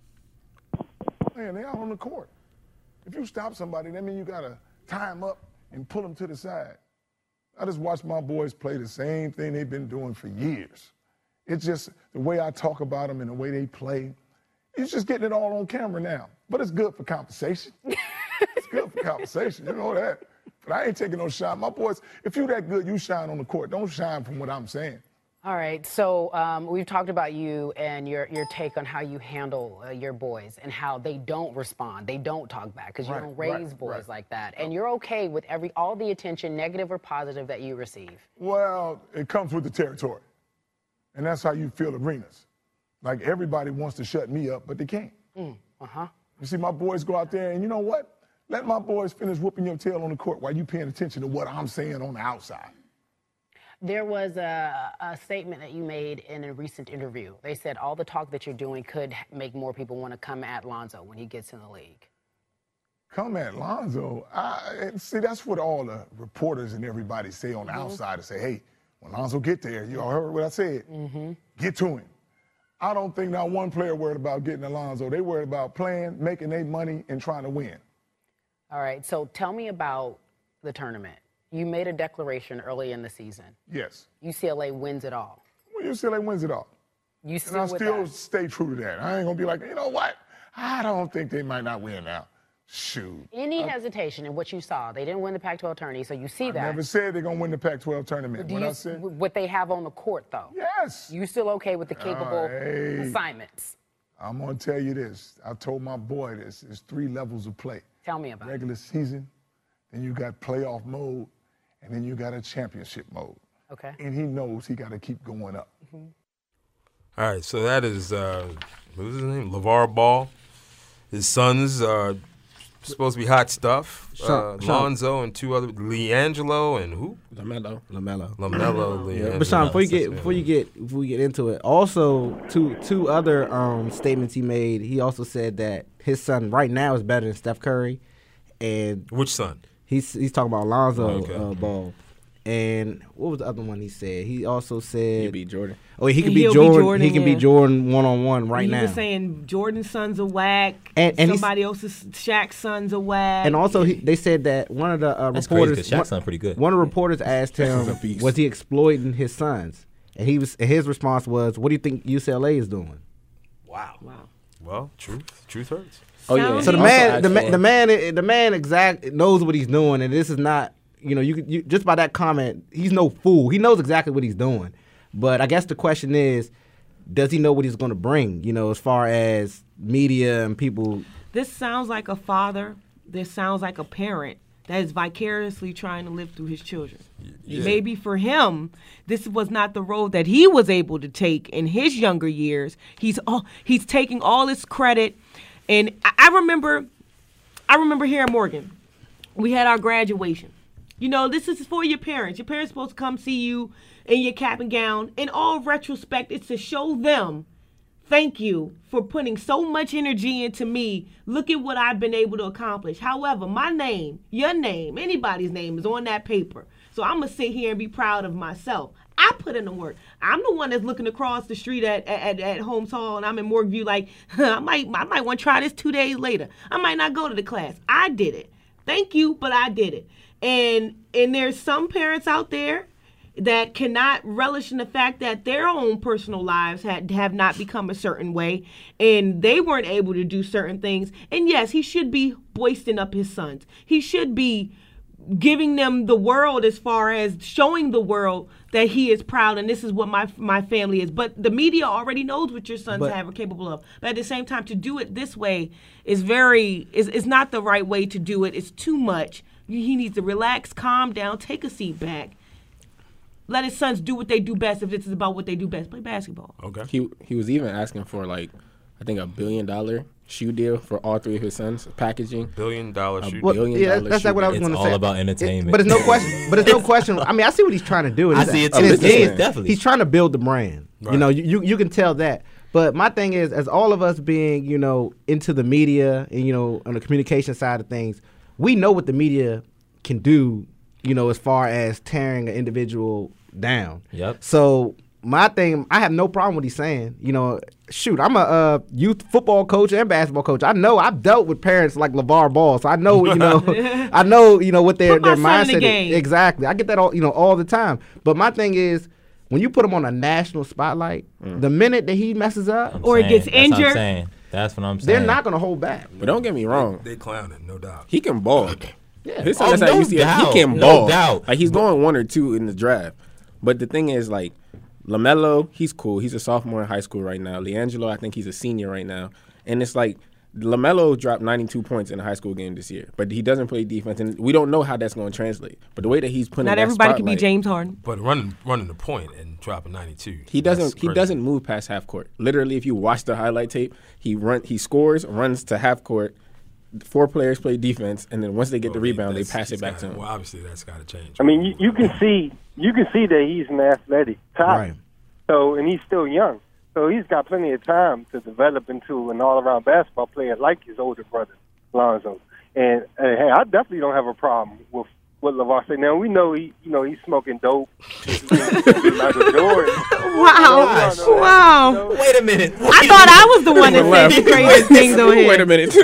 Man, they out on the court. If you stop somebody, that means you gotta tie them up and pull them to the side. I just watch my boys play the same thing they've been doing for years. It's just the way I talk about them and the way they play. It's just getting it all on camera now. But it's good for conversation. It's good for conversation, you know that. But I ain't taking no shot. My boys, if you that good, you shine on the court. Don't shine from what I'm saying. All right, so um, we've talked about you and your, your take on how you handle uh, your boys and how they don't respond, they don't talk back because you Right, don't raise right, boys right. like that. And you're okay with every all the attention, negative or positive, that you receive. Well, it comes with the territory. And that's how you feel arenas. Like everybody wants to shut me up, but they can't. Mm, uh-huh. You see my boys go out there, and you know what? Let my boys finish whooping your tail on the court while you paying attention to what I'm saying on the outside. There was a, a statement that you made in a recent interview. They said all the talk that you're doing could h- make more people want to come at Lonzo when he gets in the league. Come at Lonzo. I, and see, that's what all the reporters and everybody say on the outside to say, hey, When Lonzo get there, you all heard what I said. Mm-hmm. Get to him. I don't think not one player worried about getting Alonzo. They worried about playing, making their money, and trying to win. All right, so tell me about the tournament. You made a declaration early in the season. Yes. U C L A wins it all. Well, U C L A wins it all. You And still I with still that? stay true to that. I ain't going to be like, you know what? I don't think they might not win now. Shoot. Any hesitation in what you saw? They didn't win the Pac twelve tourney, so you see I that. never said they're going to win the Pac twelve tournament. Do What you, I said, what they have on the court, though? yes. You still okay with the capable hey. assignments? I'm going to tell you this. I told my boy this. There's three levels of play. Tell me about it. Regular season, then you got playoff mode, and then you got a championship mode. Okay. And he knows he got to keep going up. Mm-hmm. All right, so that is, uh, what was his name? LeVar Ball. His sons are supposed to be hot stuff. Sean- Uh, Sean. Lonzo and two other, LiAngelo and who? LaMelo. LaMelo. LaMelo, LiAngelo. But Sean, before you get Yeah. before you get before we get into it, also two two other um, statements he made. He also said that his son right now is better than Steph Curry, and Which son? he's he's talking about Lonzo Okay. uh, Ball. And what was the other one he said? He also said He'd be Jordan. Oh, he can And be he'll be Jordan. Jordan, He can yeah. be Jordan one on one right he now. was saying Jordan's sons are whack. And- and he's- somebody else's Shaq's sons are whack. And also, he, they said that one of the uh, That's crazy reporters, because Shaq one, sound pretty good. one of the reporters asked Shaq's a him, beast. was he exploiting his sons? And he was, and his response was, "What do you think U C L A is doing?" Wow. wow. Well, truth. Truth hurts. Oh, yeah. So the Also man, the, asked ma- for- the man, the man, exact knows what he's doing, and this is not, you know, you, could- you just by that comment, he's no fool. He knows exactly what he's doing. But I guess the question is, does he know what he's going to bring? You know, as far as media and people. This sounds like a father. This sounds like a parent that is vicariously trying to live through his children. Yeah. Maybe for him, this was not the road that he was able to take in his younger years. He's oh, he's taking all this credit, and I, I remember, I remember here at Morgan, we had our graduation. You know, this is for your parents. Your parents supposed to come see you in your cap and gown. In all retrospect, it's to show them, thank you for putting so much energy into me. Look at what I've been able to accomplish. However, my name, your name, anybody's name is on that paper. So I'm going to sit here and be proud of myself. I put in the work. I'm the one that's looking across the street at at, at Holmes Hall, and I'm in Morganview like, I might I might want to try this two days later. I might not go to the class. I did it. Thank you, but I did it. And and there's some parents out there that cannot relish in the fact that their own personal lives had have not become a certain way, and they weren't able to do certain things. And yes, he should be boasting up his sons. He should be giving them the world as far as showing the world that he is proud and this is what my my family is. But the media already knows what your sons But- have are capable of. But at the same time, to do it this way is very is is not the right way to do it. It's too much. He needs to relax, calm down, take a seat back. Let his sons do what they do best. If this is about what they do best, play basketball. Okay. He he was even asking for like, I think a billion dollar shoe deal for all three of his sons, packaging. Billion dollar A shoot. Well, billion yeah, dollar that's like what I was It's going to all say. about It- entertainment. but it's no question. But it's no question. I mean, I see what he's trying to do. and I it's- see it and too. it's It's genius. definitely. He's trying to build the brand. You Right. know, you, you you can tell that. But my thing is, as all of us being, you know, into the media and, you know, on the communication side of things, we know what the media can do, you know, as far as tearing an individual down. Yep. So my thing, I have no problem with he's saying. You know, shoot, I'm a uh, youth football coach and basketball coach. I know I've dealt with parents like LeVar Ball, so I know, you know, I know, you know, what their Put my their son in the mindset game. is. Exactly. I get that all, you know, all the time. But my thing is, when you put him on a national spotlight, the minute that he messes up, I'm Or he saying, gets that's what I'm injured. saying. That's what I'm saying. they're not going to hold back. But don't get me wrong, They clowning, no doubt. he can ball. Yeah. His Oh, son is at no U C L A. doubt. He can No ball. doubt. Like he's going one or two in the draft. But the thing is, like LaMelo, he's cool. He's a sophomore in high school right now. LiAngelo, I think he's a senior right now. And it's like LaMelo dropped ninety-two points in a high school game this year, but he doesn't play defense, and we don't know how that's going to translate. But the way that he's putting Not that everybody can be spotlight- James Harden. But running running the point and dropping ninety-two. He that's doesn't. He crazy. doesn't move past half court. Literally, if you watch the highlight tape, he run. He scores, runs to half court. Four players play defense, and then once they get the Well, rebound, they that's- pass it he's back gotta- to him. Well, obviously that's got to change. I mean, you, you can see you can see that he's an athletic top. Right. So, and he's still young. So he's got plenty of time to develop into an all-around basketball player like his older brother, Lonzo. And uh, hey, I definitely don't have a problem with what LeVar said. Now we know he, you know, he's smoking dope. Michael Jordan. Wow, You know, wow. you know, Wait a minute. I thought I was the one that said the craziest things on here. Wait a minute.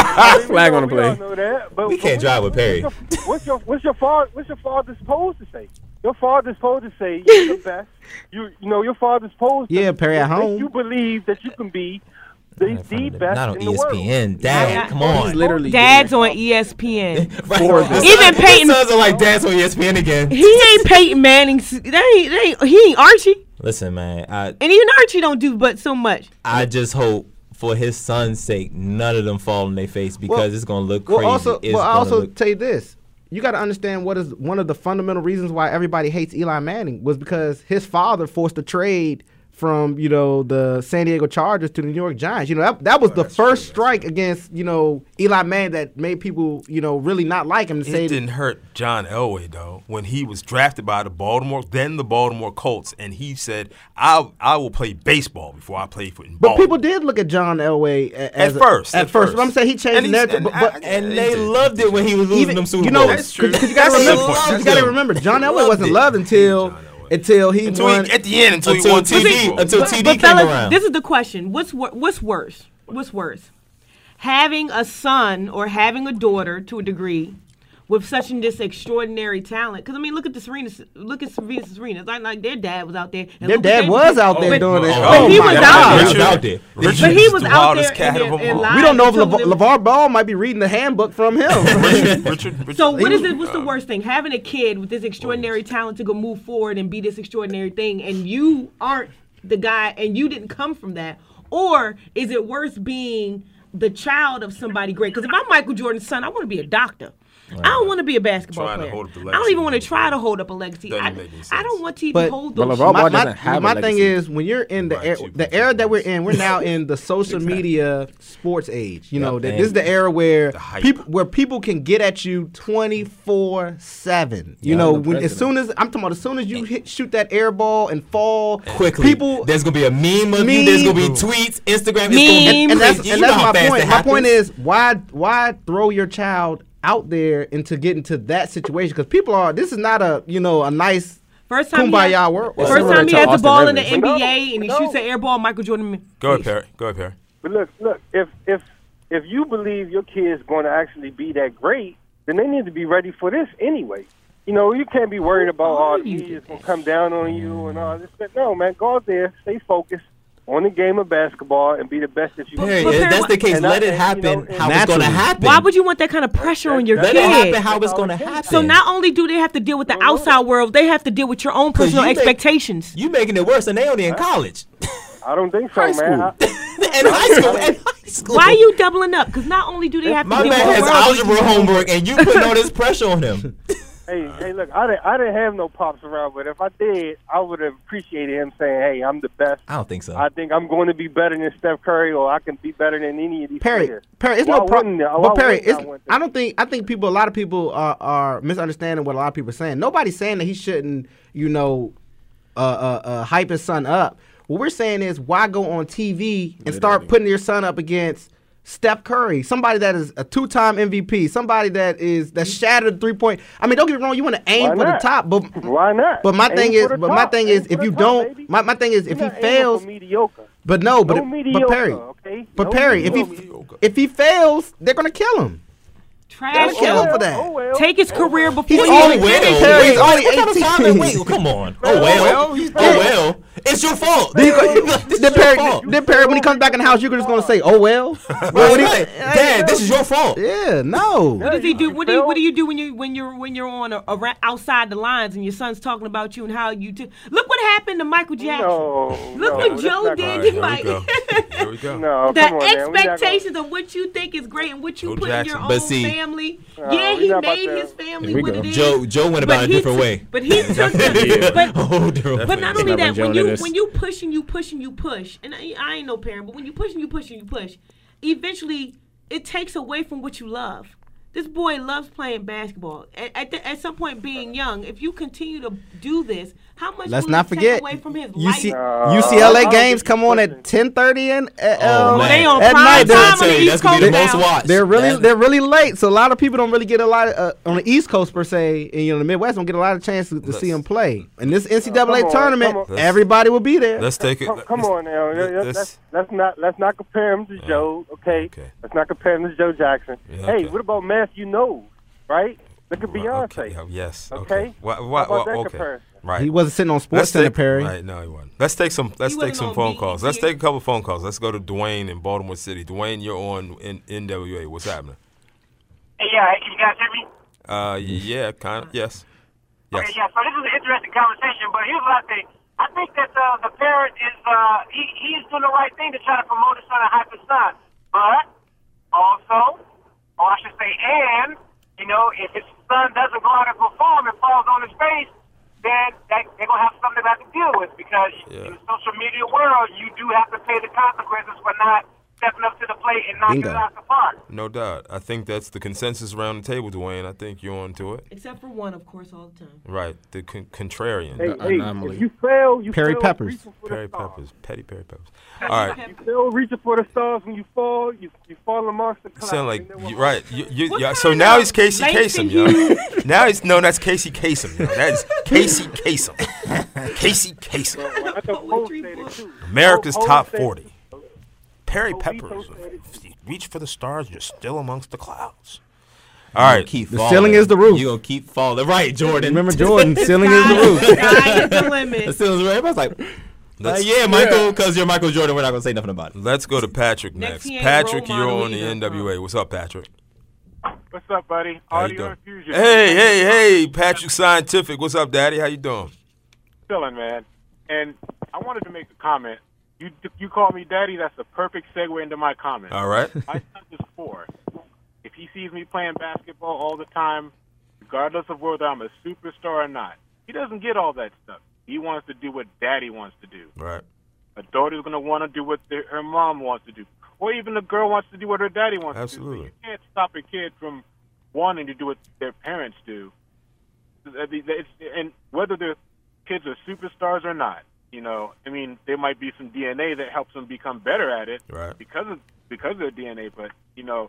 Flag on the we all play. know that, but, We but can't drive with Perry. What's your what's your what's your father what's your father supposed to say? Your father's supposed to say you're the best. You you know your father's supposed to Yeah, Perry at make home. you believe that you can be the, the best Not on in E the S world. P N. Dad, Yeah. come on. He's literally Dad's on E S P N. Right. Even Peyton- His sons are like Dad's on E S P N again. He ain't Peyton Manning. That ain't, that ain't, he ain't Archie. Listen, man. I And even Archie don't do but so much. I just hope for his son's sake, none of them fall in their face because Well- it's gonna look crazy. Well, also, It's well, I gonna also look- tell you this. You got to understand what is one of the fundamental reasons why everybody hates Eli Manning was because his father forced a trade from, you know, the San Diego Chargers to the New York Giants. You know, that, that was Oh, the that's first true. strike against, you know, Eli Manning that made people, you know, really not like him. To say It didn't hurt John Elway though when he was drafted by the Baltimore, then the Baltimore Colts, and he said, "I I will play baseball before I play for." In But Baltimore. people did look at John Elway a- as At a- first, At, at first, first. But I'm saying he changed And the he's- narrative. and But, I- but and It they did. loved it when he was losing even them Super you know, Bowls. That's true. because you got to That's a good remember, point. you got to That's remember, good. John Elway Loved wasn't it. loved until John Elway. until he Until won. he, at the end, until, he Until won T two D Super Bowls. until But, T D but came fellas, around. this is the question. What's wor- what's worse? What's worse? Having a son or having a daughter to a degree with such an this extraordinary talent. Because I mean, look at the Serena. Look at Serena. Serena. It's like, like their dad was out there. And Their look what dad they- was out there but- doing it. oh, but he my was God. out there. He was out there. Richard But he is was the out wildest there cat and- of them and all. lied. We don't know if Told LeVar, them- LeVar Ball might be reading the handbook from him. Richard, Richard, Richard, So what he is was- it? What's the worst thing? Having a kid with this extraordinary talent to go move forward and be this extraordinary thing, and you aren't the guy, and you didn't come from that, or is it worse being the child of somebody great? Because if I'm Michael Jordan's son, I want to be a doctor. I don't want to be a basketball Trying to player. hold up the I don't legacy. even want to try to hold up a legacy. Doesn't I, make any I don't sense. want to even But- hold but those. LeVar shit. Ball my, doesn't my, have a my thing legacy. is when you're in the Right, era, two the era that we're points. in, we're now in the social media sports age. You know, Yep, that and- this is the era where The hype. people where people can get at you twenty-four seven. You Yeah, know, the when, as president. soon as I'm talking about, as soon as you hit, shoot that air ball and fall Quickly, people. there's gonna be a meme of you. There's gonna be Meme. tweets, Instagram. It's Meme. gonna be and that's, crazy. and You that's know how my fast point. it My point happens. is why why throw your child out there into get into that situation? Because people are. This is not a you know a nice First time he kumbaya had, world. Well, first similar time he to had the Austin ball in the Rivers. N B A No, and he no. shoots an air ball, Michael Jordan. Go ahead, Perry. Go ahead, Perry. But look, look, if if if you believe your kid's going to actually be that great, then they need to be ready for this anyway. You know, you can't be worried about all the media's going to come down on you and all this. But no, man, go out there, stay focused on the game of basketball, and be the best that you can. Perry, But if Perry, that's the case, and I- let it and, you happen know, and- how it's gonna Naturally. happen. Why would you want that kind of pressure on your let kid? it happen how it's gonna happen? So not only do they have to deal with the outside world, they have to deal with your own 'Cause personal you make- expectations. you making it worse, and they only in college, I don't think so, High man. school. I, in high school, in high school. Why are you doubling up? Because not only do they have to My deal man with has the world, algebra homework, and you putting all this pressure on him. hey, hey, look, I didn't, I didn't have no pops around, but if I did, I would have appreciated him saying, "Hey, I'm the best. I don't think so. I think I'm going to be better than Steph Curry, or I can be better than any of these Perry, players." Perry, it's Why no problem. wouldn't I- But why Perry, wouldn't I it's, want I that? don't think I think people, a lot of people are, are misunderstanding what a lot of people are saying. Nobody's saying that he shouldn't, you know, uh, uh, uh, hype his son up. What we're saying is, why go on T V and start Literally. putting your son up against Steph Curry, somebody that is a two-time M V P, somebody that is that shattered three point. I mean, don't get me wrong, you want to aim Why for not? the top, but Why not? But my Aim thing for is, the but my top. thing Aim is, for if the you top, don't, baby. my, my thing is, if he You're not aiming fails, for mediocre. but no, but No but mediocre, Perry, okay? but No Perry, if he mediocre. if he fails, they're gonna kill him. trash They'll kill him him. for that. Oh, well. Take his career before He's you only- even well, finish. Perry, wait, he's only what kind of time- eighteen. Wait, come on. Oh well. well, he's oh well. It's your fault. Then, you go, This then, is your Perry, fault. then Perry, when he comes back in the house, you're just gonna say, "Oh well." Right, What he- right. Dad, this is your fault. Yeah, no. What does he do? you What do you feel- What do you do when you when you're when you're on a, around, outside the lines and your son's talking about you and how you do? Look what happened to Michael Jackson. No, Look no, what that's Joe not did gonna to All right, Mike. here we go. Here we go. No, The come on, man. We not gonna- expectations of what you think is great and what you Joe put Jackson. in your But own see- family. No, yeah, we he not about made to- his family Here we what go. it is. Joe Joe went but about it a he different took- way. But he took the, but Oh, different But not way. only that, Reverend when Joe you Dennis. when you push and you push and you push, and I, I ain't no parent, but when you push and you push and you push, eventually it takes away from what you love. This boy loves playing basketball. At, at, the, at some point, being young, if you continue to do this, how much Let's will not it forget, take away from his U C, life? U C L A games come on at ten thirty and uh, Oh, man. They on at prime night. time They're, on the That's East gonna be Coast the most now. watched. they're really That's- they're really late, so a lot of people don't really get a lot of uh, on the East Coast per se, and you know the Midwest don't get a lot of chance to, to see them play. And this N C double A Come on, tournament, come on. everybody will be there. Let's take it. Come, come on now. let's- Let's, let's, let's not let's not compare him to Joe. Okay? okay. Let's not compare him to Joe Jackson. Yeah, Hey, okay. what about Matthew Knowles? Right? Look at Right, Beyonce. okay, yeah, yes. Okay. Okay? Why, How why, about that okay. comparison? Right. He wasn't sitting on Let's Sports Center, take, Perry. Right, no, he wasn't. Let's take some. Let's He take wasn't some on phone B E T. calls. Let's take a couple phone calls. Let's go to Dwayne in Baltimore City. Dwayne, you're on in N W A. What's happening? Hey, yeah, can you guys hear me? Uh, yeah, kind of. Yes. Yes. Okay, yeah, so this is an interesting conversation, but here's what I think. I think that uh, the parent is, uh, he, he's doing the right thing to try to promote his son and hype his son. But also, or I should say, and, you know, if his son doesn't go out and perform and falls on his face, then that, they're going to have something they have to deal with because Yeah. in the social media world, you do have to pay the consequences for not stepping up to the plate and knocking Bingo. it out the park. No doubt. I think that's the consensus around the table, Dwayne. I think you're on to it. Except for one, of course, all the time. Right. The con- contrarian. Hey, The hey, anomaly. if you fail, you Perry fail Peppers. reaching for Perry the stars. Peppers. Petty Perry Peppers. All right. You fail reaching for the stars when you fall. You you fall amongst the You clouds. sound like You know you, what? right. You, you, What yeah, so kind now of he's Casey lacing Kasem, yo. you- Now he's no, that's Casey Kasem, yo. That is Casey Kasem. Casey Kasem. I know Cole Poetry said it book. too. America's Cole top said- forty. Perry Cole Peppers. said it. If you reach for the stars, you're still amongst the clouds. All right. Keep The falling. ceiling is the roof. You gonna keep falling, right, Jordan? Remember Jordan, ceiling is the roof. Sky is the The limit. ceiling is right. Everybody's like, uh, Let's- yeah, Michael, because you're Michael Jordan. We're not gonna say nothing about it. Let's go to Patrick Next, next. he ain't Patrick, role you're model on the either. N W A. What's up, Patrick? What's up, buddy? How you Audio doing? infusion. Hey, hey, hey, Patrick Scientific. What's up, Daddy? How you doing? Chilling, man. And I wanted to make a comment. You you call me daddy. That's a perfect segue into my comment. All right. My son is four. If he sees me playing basketball all the time, regardless of whether I'm a superstar or not, he doesn't get all that stuff. He wants to do what daddy wants to do. Right. A daughter's going to want to do what the, her mom wants to do. Or even a girl wants to do what her daddy wants Absolutely. to do. So you can't stop a kid from wanting to do what their parents do. It's, and whether the kids are superstars or not, you know, I mean, there might be some D N A that helps them become better at it Right. because of because of their D N A. But, you know,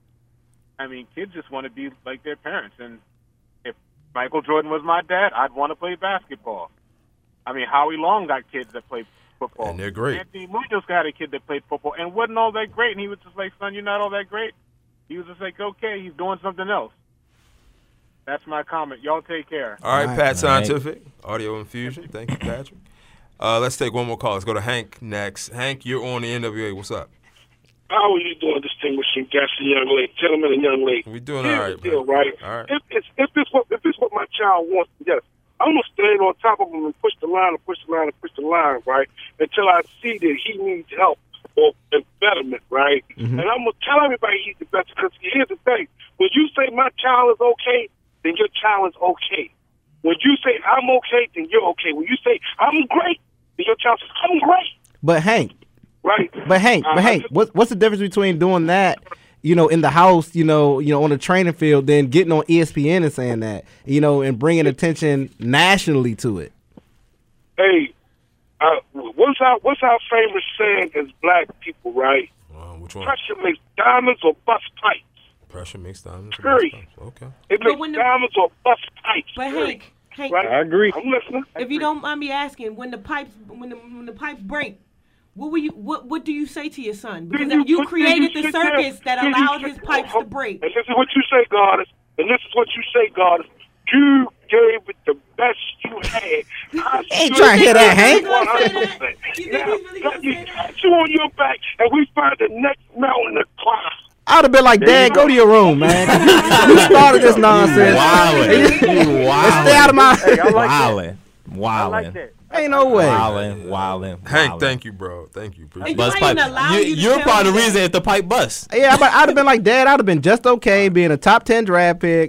I mean, kids just want to be like their parents. And if Michael Jordan was my dad, I'd want to play basketball. I mean, Howie Long got kids that play football. And they're great. Anthony Munoz got a kid that played football and wasn't all that great. And he was just like, son, you're not all that great. He was just like, okay, he's doing something else. That's my comment. Y'all take care. All right, All right. Pat All right. Scientific. Audio infusion. Thank you, Patrick. Uh, let's take one more call. Let's go to Hank next. Hank, you're on the N W A. What's up? How are you doing, distinguished guests and young lady, gentlemen and young lady? We doing Here's all right, the deal, man. right? All right. If it's if it's what if it's what my child wants, yes, I'm gonna stand on top of him and push the line and push the line and push the line, right? Until I see that he needs help or and betterment, right? Mhm. And I'm gonna tell everybody he's the best because here's the thing: when you say my child is okay, then your child is okay. When you say I'm okay, then you're okay. When you say I'm great, then your child says I'm great, But Hank, right? but Hank, but Uh, Hank, what, what's the difference between doing that, you know, in the house, you know, you know, on the training field, then getting on E S P N and saying that, you know, and bringing attention nationally to it? Hey, uh, what's our what's our famous saying as black people, right? Uh, which one? Pressure makes diamonds or bust pipes. Pressure makes diamonds. Period. Okay. It But makes when the- diamonds or bust pipes. But period. Hank, Hank, right? I agree. I'm listening. if you don't mind me asking, when the pipes when the when the pipes break, what will you what what do you say to your son? Because Then you then created you the sit there- circus that then you allowed sit- his pipes oh, to break. And this is what you say, Goddess. And this is what you say, Goddess. You gave it the best you had. I Ain't stood trying to hear that, there Hank. one hundred percent. You think Now, he's really gonna you say that? got you on your back, and we find the next mountain to climb. I would have been like, Dad, go to your room, man. You started this nonsense. Wildin'. You Let's stay out of my. Hey, I like that. Wildin'. I like Wildin'. that. Ain't no way. Wildin'. Wildin'. Hank, thank you, bro. Thank you. Appreciate And it. you Bust ain't pipe. allowed You, you to you're tell part of the me reason if the pipe busts. Yeah, but I'd have been like, Dad, I'd have been just okay being a top ten draft pick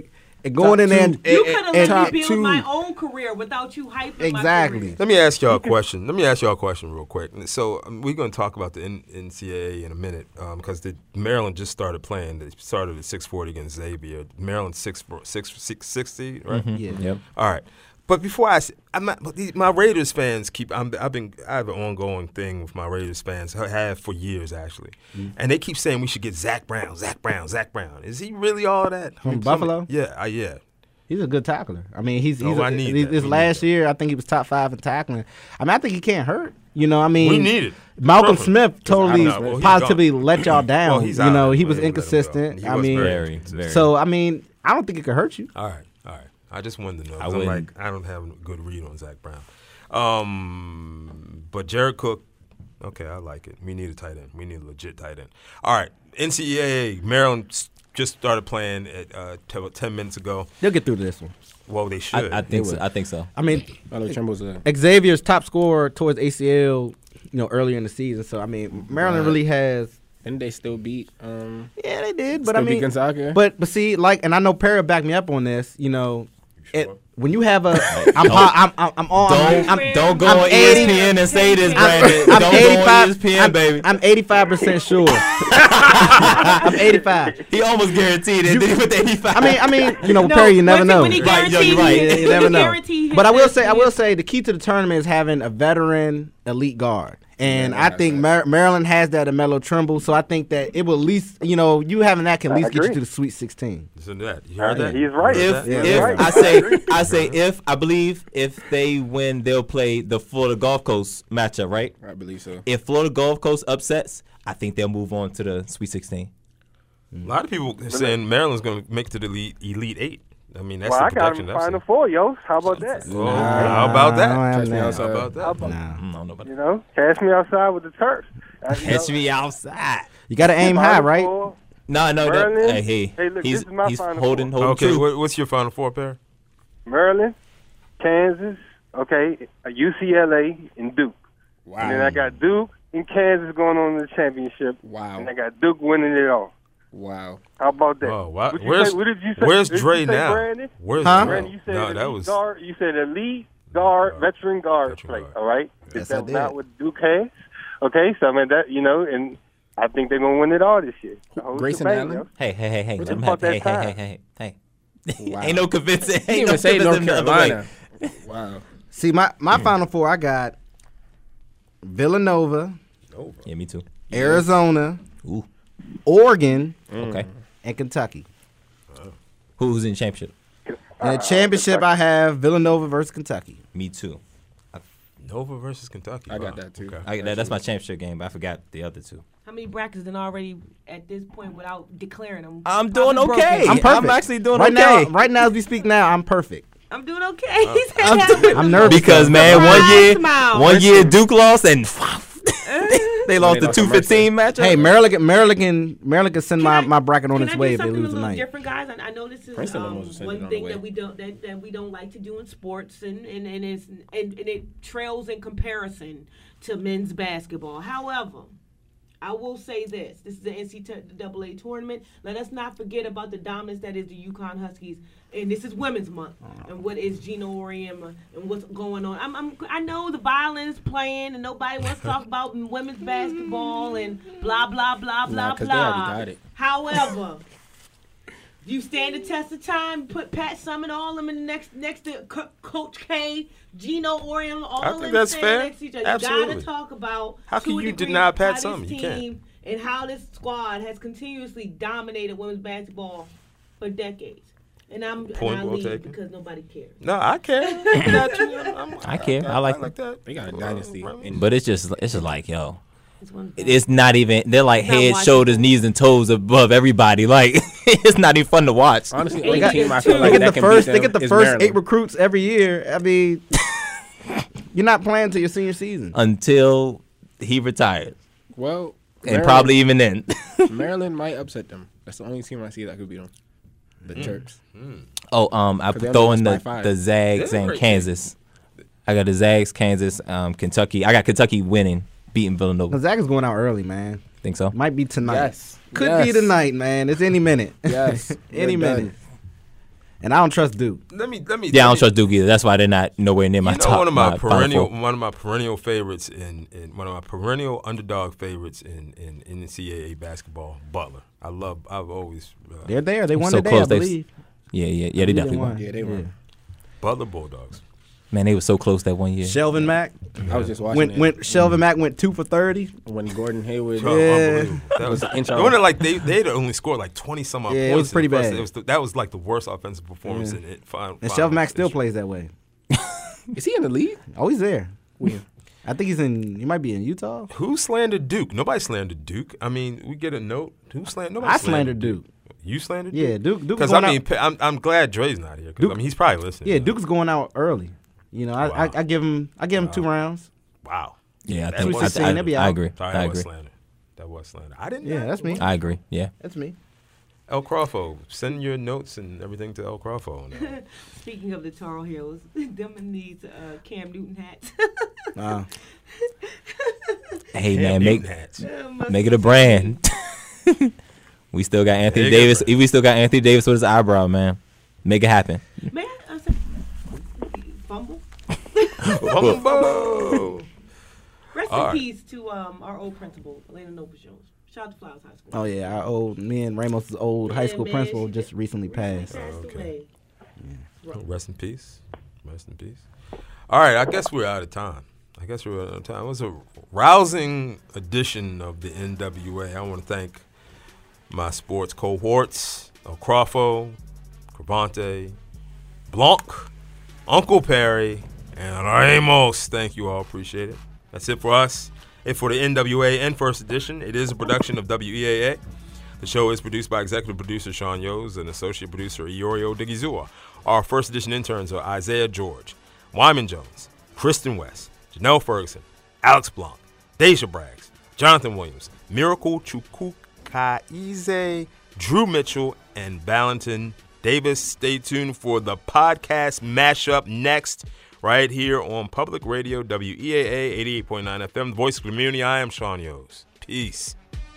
and going in there and, You and, could have and let me build two- my own career without you hyping Exactly. my career. Let me ask y'all a question. Let me ask y'all a question real quick. So um, we're going to talk about the N- NCAA in a minute because the Maryland just started playing. They started at six forty against Xavier. Maryland six six six sixty, right? Mhm. Yeah. Yep. All right. But before I, s- I'm not, but these- my Raiders fans keep. I'm, I've been. I have an ongoing thing with my Raiders fans. I have for years actually, Mm-hmm. and they keep saying we should get Zach Brown. Zach Brown. Zach Brown. Is he really all that? From some- Buffalo? Yeah. Uh, yeah. He's a good tackler. I mean, he's, he's Oh, a, I need he's- that. this We need last that. year. I think he was top five in tackling. I mean, I think he can't hurt. You know, I mean, We need it. Malcolm From him. Smith totally No, well, he's positively gone. let y'all down. Well, he's you out. know, he Well, was they let him go. inconsistent. He I was mean, very inconsistent. so I mean, I don't think it could hurt you. All right, all right. I just wanted to know. I 'cause I'm wouldn't- like, I don't have a good read on Zach Brown. Um, but Jared Cook, okay, I like it. We need a tight end. We need a legit tight end. All right, N C double A, Maryland s- just started playing at uh, t- ten minutes ago. They'll get through this one. Well, they should. I, I think They so. would. I think so. I mean, Alex Tremble's a Xavier's top scorer towards A C L, you know, earlier in the season. So I mean, Maryland Right. really has. Didn't they still beat? Um, Yeah, they did, but still I mean, beat Gonzaga. but but see, like, and I know Perry backed me up on this. You know, sure? it, when you have a, I'm, po- I'm, I'm, I'm on. Don't I'm, don't go I'm on eighty E S P N and say this, I'm, Brandon. I'm Don't go on eighty-five. E S P N, I'm, baby. I'm eighty-five percent sure. I'm eighty-five. He almost guaranteed it. Then he put the eighty-five. I mean, I mean, you know, No, Perry, you never when know. When he Right, yo, guaranteed, you're right. Yeah, he- you never he know. guaranteed But I will his say, I will his- say, the key to the tournament is having a veteran elite guard. And Yeah, I think that's Mar- Maryland has that in Melo Trimble, so I think that it will at least, you know, you having that can at I least get you agree. to the Sweet sixteen. Listen to that. You heard Uh, that? he's right. You If heard that? Yeah, if right. I say I say if I believe if they win, they'll play the Florida Gulf Coast matchup, right? I believe so. If Florida Gulf Coast upsets, I think they'll move on to the Sweet sixteen. A lot of people are saying Maryland's going to make it to the elite, elite eight. I mean, that's Well, the I got projection. him I've Final seen. Four, yo. How about that? Oh, how about I that? don't have Catch me that. outside. How about that? How about- Nah. Mm, I don't know about You that. know, catch me outside with the turf. Uh, you Catch know, me outside. You got to aim high, Final right? Four. No, no, that, Maryland? hey, hey, Hey, look, he's this is my he's Final holding, Four. holding Okay, true. what, what's your Final Four, Perry? Maryland, Kansas, okay, uh, U C L A, and Duke. Wow. And then I got Duke and Kansas going on in the championship. Wow. And I got Duke winning it all. Wow. How about that? Oh, wow. What, you Where's, say, what did you say? where's Did you Dre say, now? Brandon? Where's Huh? Dre? Brandon, you said no, elite that was. guard. You said elite guard, Guard. veteran guard Veteran play. guard. All right. Yes, Is that I did. not what Duke has? Okay, so I mean that you know, and I think they're gonna win it all this year. The whole Grayson shebang, Allen? yo. Hey, hey, hey, hey, What let him about have, hey, that hey, hey, time? hey, hey. Wow. Ain't no convincing. He Ain't didn't no even say North convincing the other way. Carolina. Wow. See, my, my Final Four, I got Villanova, Yeah, me too. Arizona, Ooh, Oregon, okay. and Kentucky. Who's in championship? In the championship, I have Villanova versus Kentucky. Me too. Nova versus Kentucky. I got Wow. that, too. Okay. I, that, that's my championship game, but I forgot the other two. How many brackets done already at this point without declaring them? I'm doing Probably okay. broken. I'm perfect. I'm actually doing right okay. now. Right now, as we speak now, I'm perfect. I'm doing okay. He said I'm that. doing- I'm nervous. Because man, one Surprise year, smile. one year Duke lost and they lost They the lost two to Mercer. fifteen matchup. Hey, Maryland, can- Maryland can Maryland can send Can my, I- my bracket on Can its I do way if they something lose a little tonight. different, guys? I, I know this is Princeton um, almost sent it one on thing the way. that we don't that, that we don't like to do in sports, and and and, it's, and and it trails in comparison to men's basketball. However, I will say this: this is the N C double A tournament. Let us not forget about the dominance that is the UConn Huskies, and this is Women's Month, and what is Gino Auriemma and what's going on. I'm, I'm I know the violence playing, and nobody wants to talk about women's basketball and blah blah blah blah Nah, 'cause they blah. already got it. However, you stand the test of time. Put Pat Summitt, all of them in the next next to Co- Coach K, Gino Auriemma, all I of think them that's standing fair. next to each other. Absolutely. You gotta talk about How can to a you degree deny Pat how Summitt? this You can't. team and how this squad has continuously dominated women's basketball for decades. And I'm Point and I well leave taken. because nobody cares. No, I care. I got you. I'm- I'm- I care. I like I like that. They got a dynasty. And But it's just it's just like yo, It's one it's not even. They're like It's not head, watchable. shoulders, knees, and toes above everybody. Like it's not even fun to watch. Honestly, They only got- team I they feel like They that get the can first. beat They them get the is first Maryland. eight recruits every year. I mean, you're not playing till your senior season. Until he retired, Well, and Maryland- probably even then. Maryland might upset them. That's the only team I see that could beat them. The Terps. Oh, um, I 'Cause they throw only in lost the by five. the Zags They're and great Kansas. I got the Zags, Kansas, um, Kentucky. I got Kentucky winning, beating Villanova. Gonzaga's going out early, man. Think so? Might be tonight. Yes. Could Yes. be tonight, man. It's any minute. Yes. any They're minute. And I don't trust Duke. Let me let me. Yeah, let I don't me, trust Duke either. That's why they're not nowhere near my you know, top. one of my, my perennial one of my perennial favorites in, in one of my perennial underdog favorites in in, in N C double A basketball, Butler. I love. I've always. Uh, They're there. They won so today, close. I They've- believe. Yeah, yeah, yeah. They definitely won. Yeah, they were. Butler Bulldogs. Man, they were so close that one year. Shelvin Mack. I was just watching Went it. went Shelvin Mack went two for thirty. when Gordon Hayward. Oh, Yeah. unbelievable. That was. Was an inch I off. wonder, like they they only scored like twenty some odd Yeah, it points. was pretty in the first- bad. It was the, that was like the worst offensive performance Yeah. in it. Final, And final Shelvin Mack still history. plays that way. Is he in the league? Oh, he's there. Where? I think he's in. He might be in Utah. Who slandered Duke? Nobody slandered Duke. I mean, we get a note. Who slandered? Nobody I slandered Duke. You slandered Yeah, Duke? Duke. Duke Because was I going mean, out, P- I'm I'm glad Dre's not here. 'Cause, Duke- I mean, he's probably listening. yeah, Duke is going out early. You know, I, Wow. I, I give him. I give him two rounds. Wow. Yeah, I That think was I, sixteen, they'll be I, I out. agree. Sorry, I that was agree. slander. That was slander. I didn't. Yeah, know. that's me. I agree. Yeah. That's me. El Crawford, send your notes and everything to El Crawford. Speaking of the Tar Heels, them and these uh, Cam Newton hats. Uh, Hey Cam man, Newton make hats. make it a brand. We still got Anthony There you Davis. go. We still got Anthony Davis with his eyebrow, man. Make it happen. Man, I said, fumble. Bumbo. Rest All in right. peace to um, our old principal, Elena Nova Jones. Shout out to Flowers High School. oh yeah, our old me and Ramos' old high Yeah, school man, principal she just recently passed. Passed okay. away. Rest in peace. Rest in peace. All right, I guess we're out of time. I guess we're out of time. It was a rousing edition of the N W A. I want to thank my sports cohorts, El Crawford, Cravante, Blanc, Uncle Perry, and Ramos. Thank you all. Appreciate it. That's it for us. It for the N W A and First Edition. It is a production of W E A A. The show is produced by executive producer Sean Yos and associate producer Iorio Digizua. Our First Edition interns are Isaiah George, Wyman Jones, Kristen West, Janelle Ferguson, Alex Blanc, Deja Braggs, Jonathan Williams, Miracle Chukwukaize, Drew Mitchell, and Valentin Davis. Stay tuned for the podcast mashup next, right here on Public Radio, W E A A eighty-eight point nine F M, the voice of the community. I am Sean Yos. Peace.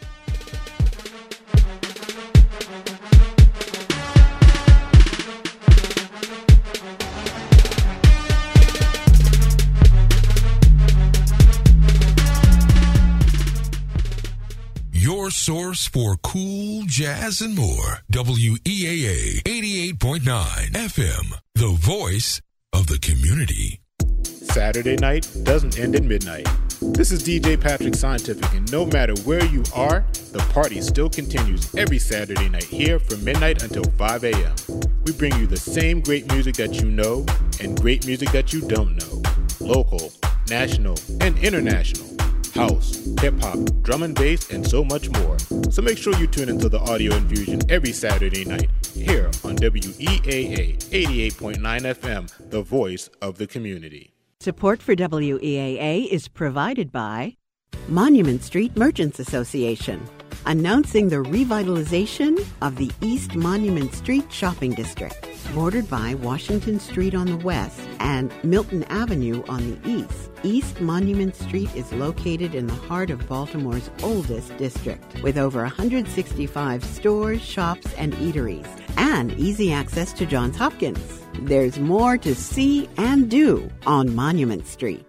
Your source for cool jazz and more. W E A A eighty-eight point nine F M, the voice of the community. Saturday night doesn't end at midnight. This is D J Patrick Scientific, and no matter where you are, the party still continues every Saturday night here from midnight until five a.m. We bring you the same great music that you know and great music that you don't know. Local, national, and international. House, hip-hop, drum and bass, and so much more. So make sure you tune into the Audio Infusion every Saturday night here on W E A A eighty-eight point nine F M, the voice of the community. Support for W E A A is provided by Monument Street Merchants Association, announcing the revitalization of the East Monument Street Shopping District, bordered by Washington Street on the west and Milton Avenue on the east. East Monument Street is located in the heart of Baltimore's oldest district, with over one hundred sixty-five stores, shops, and eateries, and easy access to Johns Hopkins. There's more to see and do on Monument Street.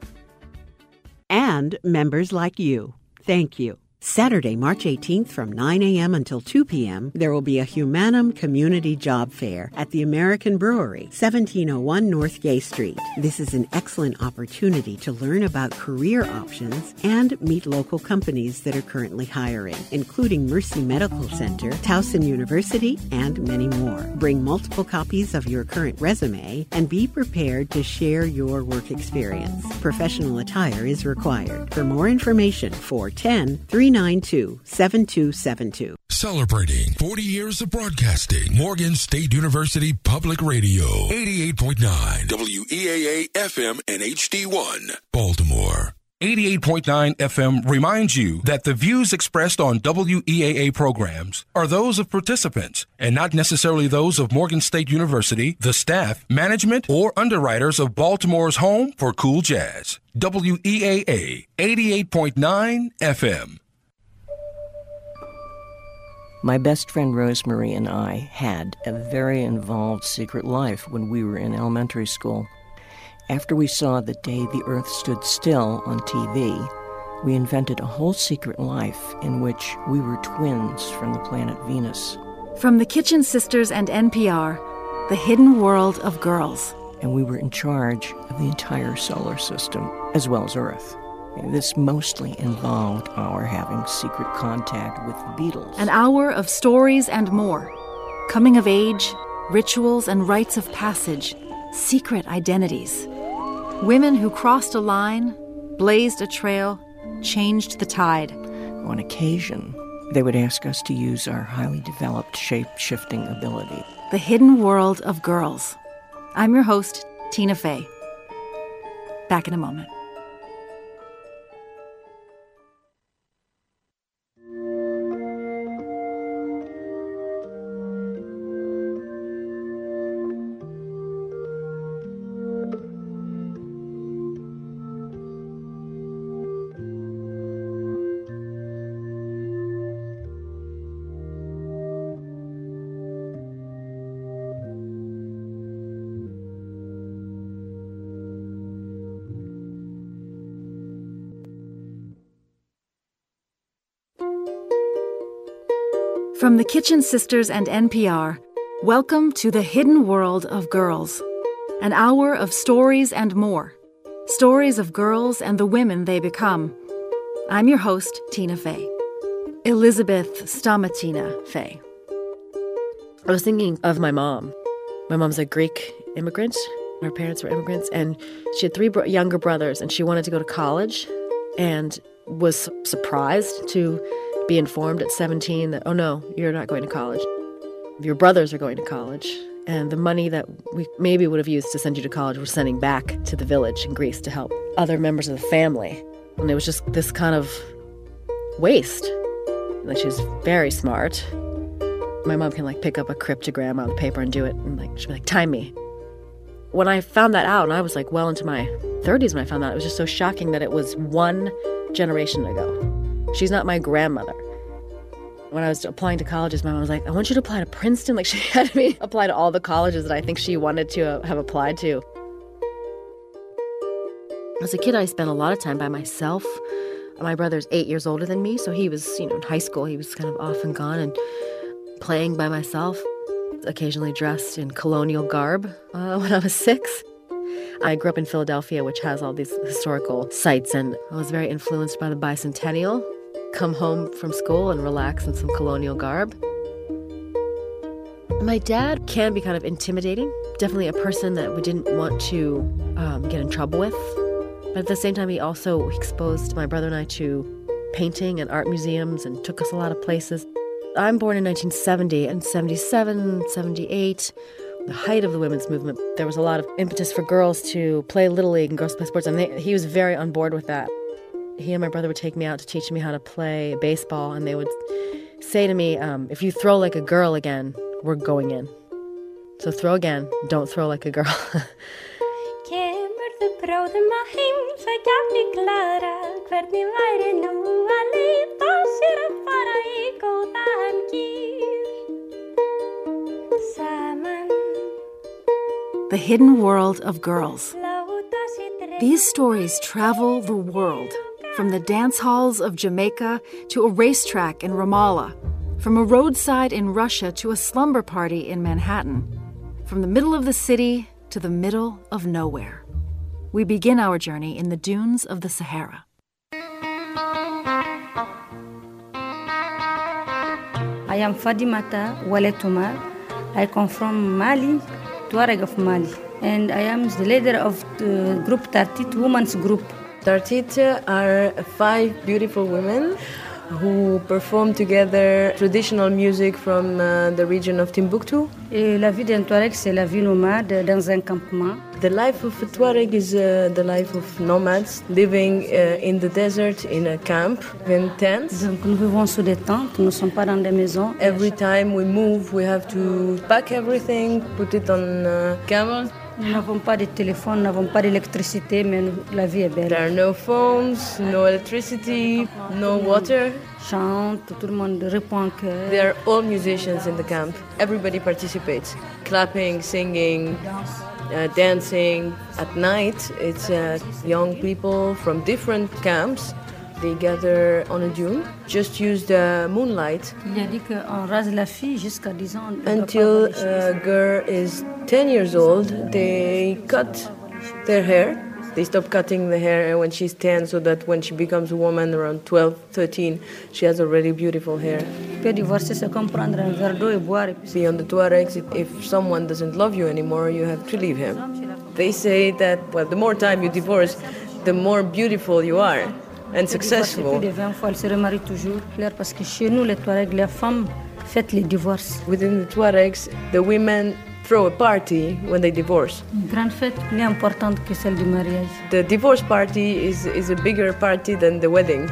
And members like you. Thank you. Saturday, March eighteenth from nine a.m. until two p.m., there will be a Humanum Community Job Fair at the American Brewery, seventeen oh one North Gay Street. This is an excellent opportunity to learn about career options and meet local companies that are currently hiring, including Mercy Medical Center, Towson University, and many more. Bring multiple copies of your current resume and be prepared to share your work experience. Professional attire is required. For more information, four one zero, three nine two, seven two seven two. Celebrating forty years of broadcasting. Morgan State University Public Radio. eighty-eight point nine W E A A F M and H D one. Baltimore. eighty-eight point nine F M reminds you that the views expressed on W E A A programs are those of participants and not necessarily those of Morgan State University, the staff, management, or underwriters of Baltimore's home for cool jazz. W E A A eighty-eight point nine F M. My best friend Rosemary and I had a very involved secret life when we were in elementary school. After we saw The Day the Earth Stood Still on T V, we invented a whole secret life in which we were twins from the planet Venus. From the Kitchen Sisters and N P R, The Hidden World of Girls. And we were in charge of the entire solar system, as well as Earth. And this mostly involved our having secret contact with the Beatles. An hour of stories and more. Coming of age, rituals and rites of passage, secret identities. Women who crossed a line, blazed a trail, changed the tide. On occasion, they would ask us to use our highly developed shape-shifting ability. The Hidden World of Girls. I'm your host, Tina Fey. Back in a moment. From the Kitchen Sisters and N P R, welcome to The Hidden World of Girls. An hour of stories and more. Stories of girls and the women they become. I'm your host, Tina Fey. Elizabeth Stamatina Fey. I was thinking of my mom. My mom's a Greek immigrant. Her parents were immigrants, and she had three bro- younger brothers, and she wanted to go to college and was surprised to be informed at seventeen that, oh no, you're not going to college. Your brothers are going to college, and the money that we maybe would have used to send you to college we're sending back to the village in Greece to help other members of the family. And it was just this kind of waste. Like, she was very smart. My mom can like pick up a cryptogram on the paper and do it, and like she'd be like, time me. When I found that out, and I was like well into my thirties when I found that, it was just so shocking that it was one generation ago. She's not my grandmother. When I was applying to colleges, my mom was like, I want you to apply to Princeton. Like, she had me apply to all the colleges that I think she wanted to have applied to. As a kid, I spent a lot of time by myself. My brother's eight years older than me, so he was, you know, in high school. He was kind of off and gone and playing by myself, occasionally dressed in colonial garb uh, when I was six. I grew up in Philadelphia, which has all these historical sites, and I was very influenced by the bicentennial. Come home from school and relax in some colonial garb. My dad can be kind of intimidating. Definitely a person that we didn't want to um, get in trouble with. But at the same time, he also exposed my brother and I to painting and art museums and took us a lot of places. I'm born in nineteen seventy, and seventy-seven, seventy-eight, the height of the women's movement, there was a lot of impetus for girls to play Little League and girls to play sports, and they, he was very on board with that. He and my brother would take me out to teach me how to play baseball, and they would say to me, um, if you throw like a girl again, we're going in. So throw again, don't throw like a girl. The Hidden World of Girls. These stories travel the world, from the dance halls of Jamaica to a racetrack in Ramallah, from a roadside in Russia to a slumber party in Manhattan, from the middle of the city to the middle of nowhere. We begin our journey in the dunes of the Sahara. I am Fadimata Waletumar. I come from Mali, Tuareg of Mali, and I am the leader of the group Tartit, women's group. Tartit are five beautiful women who perform together traditional music from uh, the region of Timbuktu. Et la vie d'un Touareg, c'est la vie nomade dans un campement. The life of a Tuareg is uh, the life of nomads living uh, in the desert in a camp in tents. Donc nous vivons sous des tentes, nous ne sommes pas dans des maisons. Every time we move, we have to pack everything, put it on uh, camels. Nous n'avons pas de téléphone, nous n'avons pas d'électricité, mais nous, la vie est belle. There are no phones, no electricity, no water. Chante, tout le monde répond en chœur. They are all musicians in the camp. Everybody participates, clapping, singing, uh, dancing. At night, it's uh, young people from different camps. They gather on a dune, just use the moonlight. Il a dit qu'on rase la fille jusqu'à dix ans. Until a girl is ten years old, they cut their hair. They stop cutting the hair when she's ten, so that when she becomes a woman around twelve, thirteen, she has already beautiful hair. Peut divorcer, c'est comme prendre un verre d'eau et boire. See, on the Tuaregs, if someone doesn't love you anymore, you have to leave him. They say that, well, the more time you divorce, the more beautiful you are and successful. Plus de vingt fois, elle se remarie toujours. Parce que chez nous, les Tuaregs, les femmes fêtent les divorces. Within the Tuaregs, the women throw a party when they divorce. Une grande fête plus importante que celle du mariage. The divorce party is, is a bigger party than the wedding.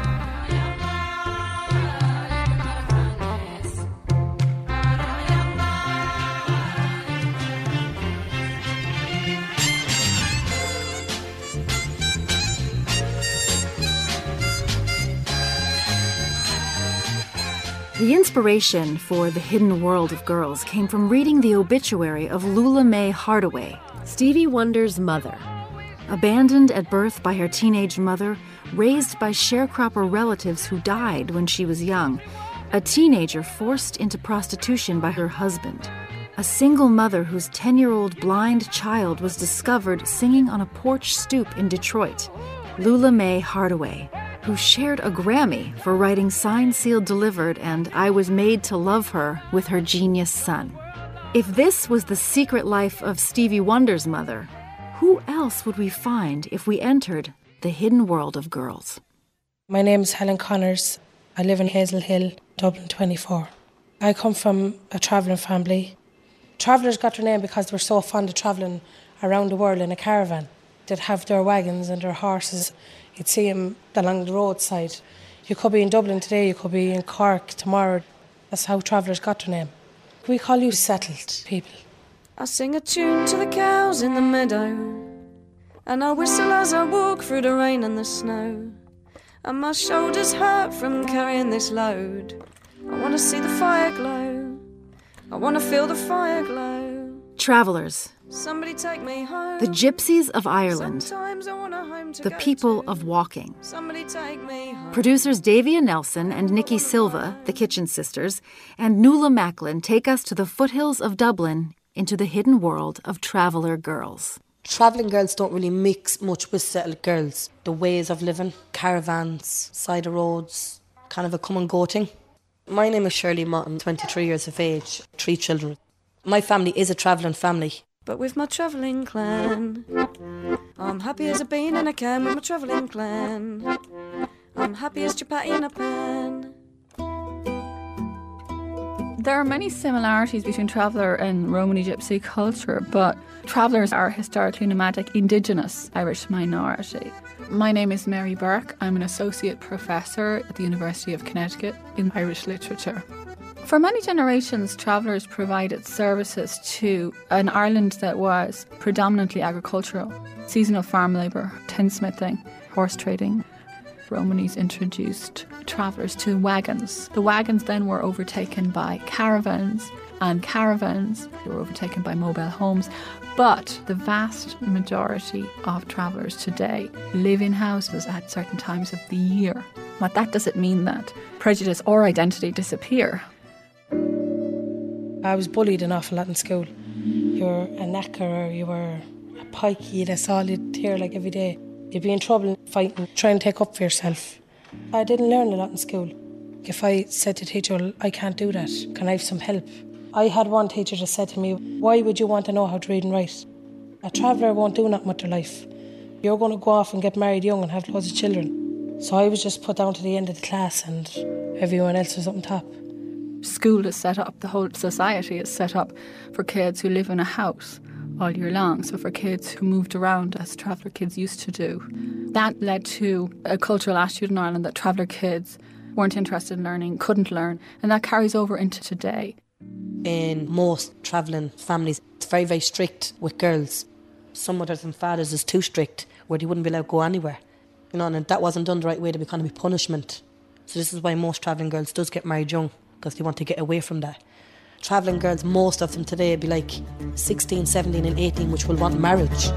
The inspiration for The Hidden World of Girls came from reading the obituary of Lula Mae Hardaway, Stevie Wonder's mother. Abandoned at birth by her teenage mother, raised by sharecropper relatives who died when she was young, a teenager forced into prostitution by her husband, a single mother whose ten-year-old blind child was discovered singing on a porch stoop in Detroit, Lula Mae Hardaway, who shared a Grammy for writing Signed, Sealed, Delivered and I Was Made to Love Her with her genius son. If this was the secret life of Stevie Wonder's mother, who else would we find if we entered the hidden world of girls? My name is Helen Connors. I live in Hazel Hill, Dublin twenty-four. I come from a travelling family. Travellers got their name because they were so fond of travelling around the world in a caravan. They'd have their wagons and their horses. You'd see them along the roadside. You could be in Dublin today, you could be in Cork tomorrow. That's how travellers got their name. We call you settled people. I sing a tune to the cows in the meadow, and I whistle as I walk through the rain and the snow. And my shoulders hurt from carrying this load. I want to see the fire glow. I want to feel the fire glow. Travelers. Somebody take me home. The Gypsies of Ireland. Sometimes I want a home to The go people to. of walking. Somebody take me home. Producers Davia Nelson and Nikki Silva, the Kitchen Sisters, and Nuala Macklin take us to the foothills of Dublin into the hidden world of traveller girls. Travelling girls don't really mix much with settled girls. The ways of living, caravans, side of roads, kind of a come and go thing. My name is Shirley Motton, twenty-three years of age, three children. My family is a travelling family. But with my travelling clan, I'm happy as a bean in a can with my travelling clan. I'm happy as chapati in a pan. There are many similarities between traveller and Romani Gypsy culture, but travellers are historically nomadic indigenous Irish minority. My name is Mary Burke. I'm an associate professor at the University of Connecticut in Irish literature. For many generations, travellers provided services to an Ireland that was predominantly agricultural. Seasonal farm labour, tinsmithing, horse trading. Romanis introduced travellers to wagons. The wagons then were overtaken by caravans, and caravans were overtaken by mobile homes. But the vast majority of travellers today live in houses at certain times of the year. But that doesn't mean that prejudice or identity disappear. I was bullied an awful lot in school. You were a knacker or you were a pikey, that's all you'd hear like every day. You'd be in trouble fighting, trying to take up for yourself. I didn't learn a lot in school. If I said to the teacher, well, I can't do that, can I have some help? I had one teacher that said to me, why would you want to know how to read and write? A traveller won't do nothing with their life. You're going to go off and get married young and have loads of children. So I was just put down to the end of the class and everyone else was up on top. School is set up, the whole society is set up for kids who live in a house all year long. So for kids who moved around, as traveller kids used to do, that led to a cultural attitude in Ireland that traveller kids weren't interested in learning, couldn't learn, and that carries over into today. In most travelling families, it's very, very strict with girls. Some mothers and fathers is too strict, where they wouldn't be allowed to go anywhere. You know, and if that wasn't done the right way, there'd be kind of be punishment. So this is why most travelling girls does get married young, because they want to get away from that. Travelling girls, most of them today, would be like sixteen, seventeen and eighteen, which will want marriage.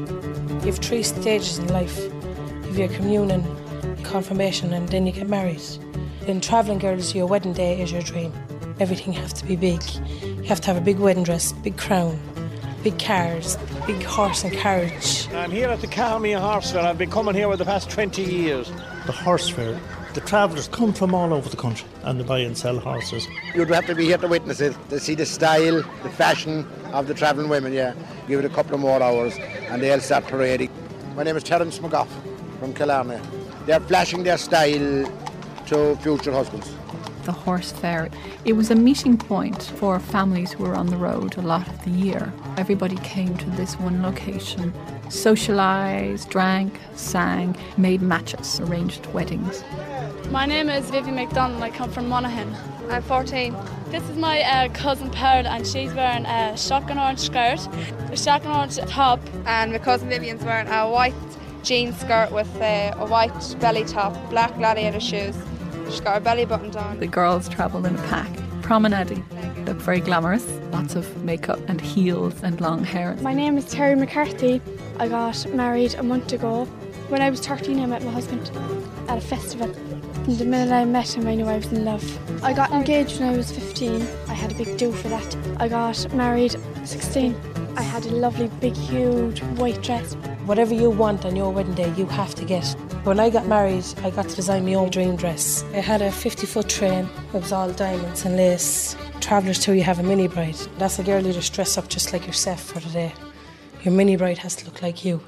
You have three stages in life. You have your communion, confirmation, and then you get married. In travelling girls, your wedding day is your dream. Everything has to be big. You have to have a big wedding dress, big crown, big cars, big horse and carriage. I'm here at the Carmia Horse Fair. I've been coming here for the past twenty years. The horse fair. The travellers come from all over the country and they buy and sell horses. You'd have to be here to witness it, to see the style, the fashion of the travelling women, yeah. Give it a couple of more hours and they'll start parading. My name is Terence McGough from Killarney. They're flashing their style to future husbands. The horse fair. It was a meeting point for families who were on the road a lot of the year. Everybody came to this one location, socialised, drank, sang, made matches, arranged weddings. My name is Vivian McDonald. I come from Monaghan. I'm fourteen. This is my uh, cousin Pearl, and she's wearing a shotgun orange skirt, a shotgun orange top. And my cousin Vivian's wearing a white jean skirt with uh, a white belly top, black gladiator shoes. She's got her belly buttoned on. The girls travelled in a pack, promenading. Looked very glamorous, lots of makeup and heels and long hair. My name is Terry McCarthy. I got married a month ago. When I was thirteen, I met my husband at a festival. And the minute I met him, I knew I was in love. I got engaged when I was fifteen. I had a big do for that. I got married at sixteen. I had a lovely, big, huge white dress. Whatever you want on your wedding day, you have to get. When I got married, I got to design my own dream dress. I had a fifty-foot train. It was all diamonds and lace. Travellers too, you have a mini bride. That's a girl you just dress up just like yourself for the day. Your mini bride has to look like you.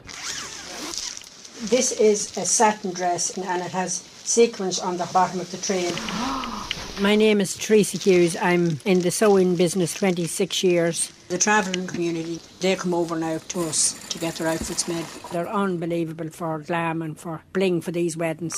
This is a satin dress and it has sequins on the bottom of the train. My name is Tracy Hughes. I'm in the sewing business twenty-six years. The travelling community, they come over now to us to get their outfits made. They're unbelievable for glam and for bling for these weddings.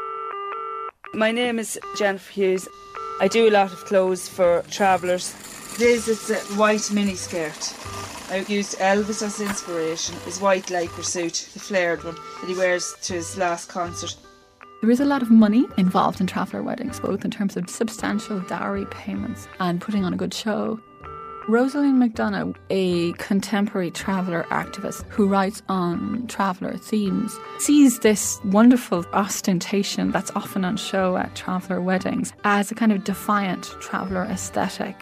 My name is Jennifer Hughes. I do a lot of clothes for travellers. This is a white mini skirt. I used Elvis as inspiration. His white lycra suit, the flared one, that he wears to his last concert. There is a lot of money involved in traveller weddings, both in terms of substantial dowry payments and putting on a good show. Rosaleen McDonough, a contemporary traveller activist who writes on traveller themes, sees this wonderful ostentation that's often on show at traveller weddings as a kind of defiant traveller aesthetic.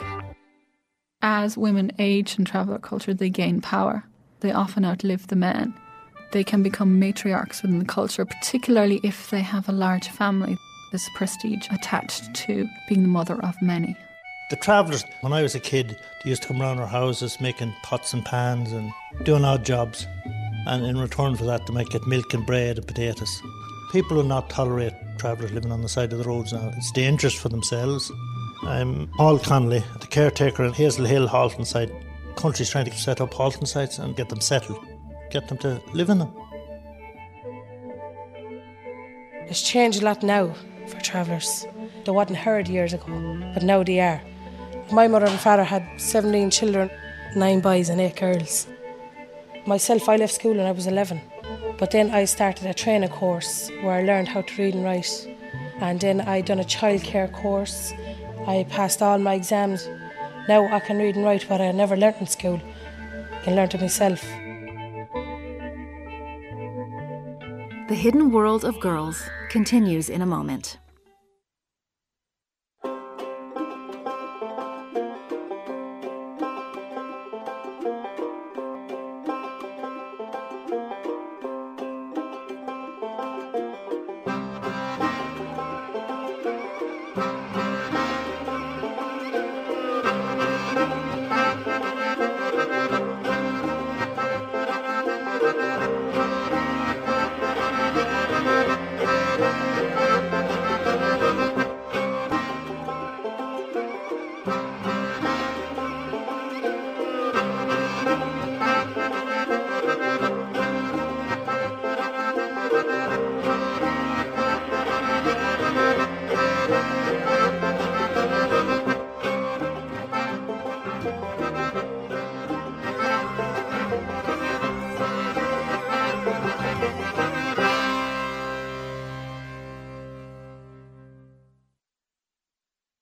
As women age in traveller culture, they gain power. They often outlive the men. They can become matriarchs within the culture, particularly if they have a large family. There's prestige attached to being the mother of many. The travellers, when I was a kid, they used to come round our houses making pots and pans and doing odd jobs. And in return for that, they might get milk and bread and potatoes. People will not tolerate travellers living on the side of the roads now. It's dangerous for themselves. I'm Paul Connolly, the caretaker in Hazel Hill halting site. The country's trying to set up halting sites and get them settled, get them to live in them. It's changed a lot now for travellers. They wasn't heard years ago, but now they are. My mother and father had seventeen children, nine boys and eight girls. Myself, I left school when I was eleven, but then I started a training course where I learned how to read and write. And then I done a childcare course. I passed all my exams. Now I can read and write what I never learnt in school. I can learn it myself. The Hidden World of Girls continues in a moment.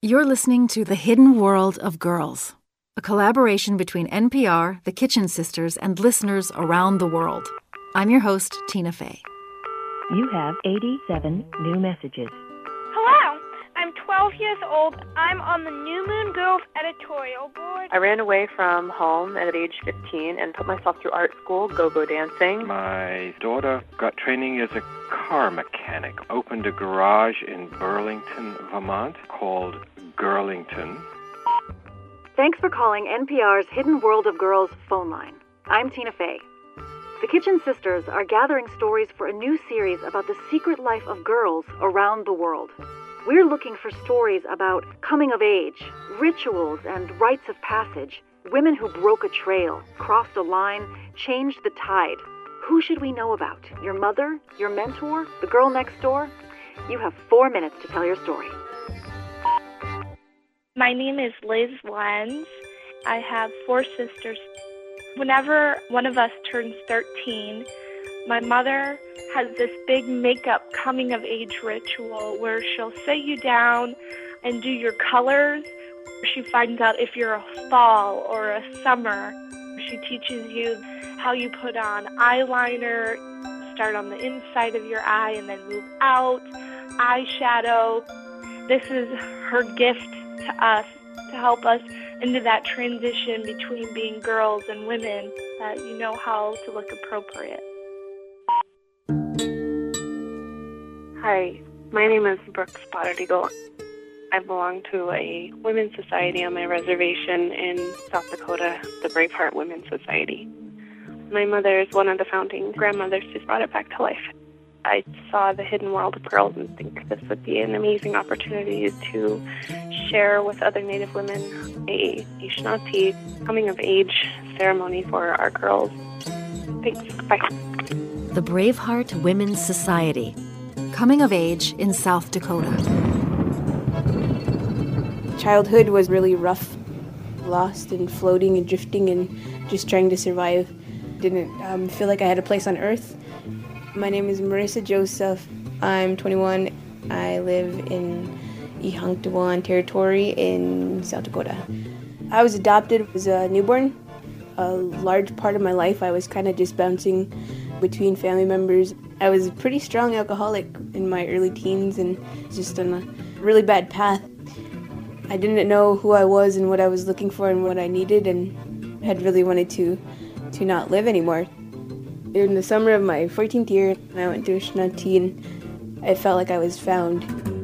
You're listening to The Hidden World of Girls, a collaboration between N P R, the Kitchen Sisters, and listeners around the world. I'm your host, Tina Fey. You have eighty-seven new messages. Hello, I'm twelve years old. I'm on the New Moon Girls editorial board. I ran away from home at age fifteen and put myself through art school, go-go dancing. My daughter got training as a car mechanic, opened a garage in Burlington, Vermont called Girlington. Thanks for calling N P R's Hidden World of Girls phone line. I'm Tina Fey. The Kitchen Sisters are gathering stories for a new series about the secret life of girls around the world. We're looking for stories about coming of age, rituals and rites of passage, women who broke a trail, crossed a line, changed the tide. Who should we know about? Your mother? Your mentor? The girl next door? You have four minutes to tell your story. My name is Liz Lenz. I have four sisters. Whenever one of us turns thirteen, my mother has this big makeup coming-of-age ritual where she'll sit you down and do your colors. She finds out if you're a fall or a summer. She teaches you how you put on eyeliner, start on the inside of your eye and then move out, eyeshadow. This is her gift to us to help us into that transition between being girls and women, that you know how to look appropriate. Hi, my name is Brooke Spotted Eagle. I belong to a women's society on my reservation in South Dakota, the Braveheart Women's Society. My mother is one of the founding grandmothers who's brought it back to life. I saw the Hidden World of Girls and think this would be an amazing opportunity to share with other Native women a Ishnati coming-of-age ceremony for our girls. Thanks. Bye. The Braveheart Women's Society, coming of age in South Dakota. Childhood was really rough, lost and floating and drifting and just trying to survive. Didn't um, feel like I had a place on earth. My name is Marissa Joseph. I'm twenty-one. I live in Ihangtawan Territory in South Dakota. I was adopted as a newborn. A large part of my life I was kind of just bouncing between family members. I was a pretty strong alcoholic in my early teens and just on a really bad path. I didn't know who I was and what I was looking for and what I needed, and had really wanted to, to not live anymore. In the summer of my fourteenth year, I went to Ishnati and I felt like I was found.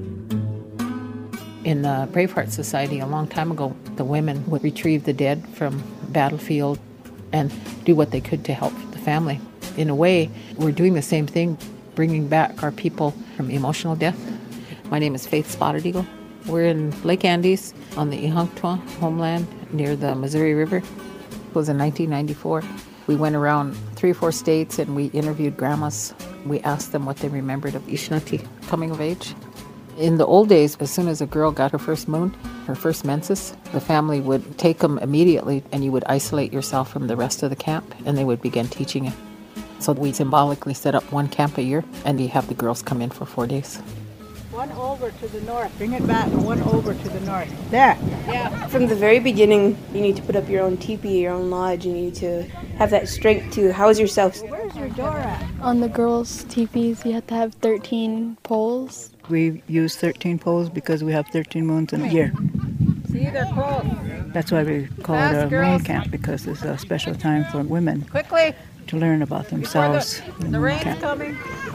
In the Braveheart Society a long time ago, the women would retrieve the dead from battlefield and do what they could to help the family. In a way, we're doing the same thing, bringing back our people from emotional death. My name is Faith Spotted Eagle. We're in Lake Andes on the Ihangtawan homeland near the Missouri River. It was in nineteen ninety-four. We went around three or four states and we interviewed grandmas. We asked them what they remembered of Ishnati coming of age. In the old days, as soon as a girl got her first moon, her first menses, the family would take them immediately and you would isolate yourself from the rest of the camp and they would begin teaching you. So we symbolically set up one camp a year and you have the girls come in for four days. One over to the north. Bring it back. One over to the north. There. Yeah. From the very beginning, you need to put up your own teepee, your own lodge. You need to have that strength to house yourself. Where's your door at? On the girls' teepees, you have to have thirteen poles. We use thirteen poles because we have thirteen moons in a year. See, they're cold. That's why we call Fast, it a girls. Moon camp, because it's a special time for women Quickly. to learn about themselves. The, the rain's camp. coming.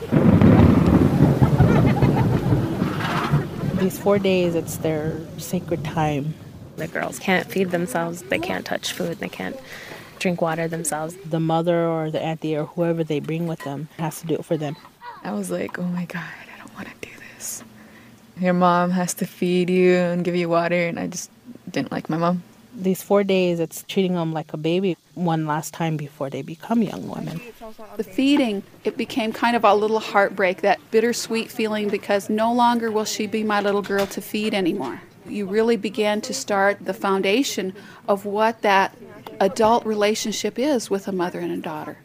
These four days, it's their sacred time. The girls can't feed themselves, they can't touch food, they can't drink water themselves. The mother or the auntie or whoever they bring with them has to do it for them. I was like, oh my God, I don't want to do this. Your mom has to feed you and give you water, and I just didn't like my mom. These four days, it's treating them like a baby one last time before they become young women. The feeding, it became kind of a little heartbreak, that bittersweet feeling, because no longer will she be my little girl to feed anymore. You really began to start the foundation of what that adult relationship is with a mother and a daughter.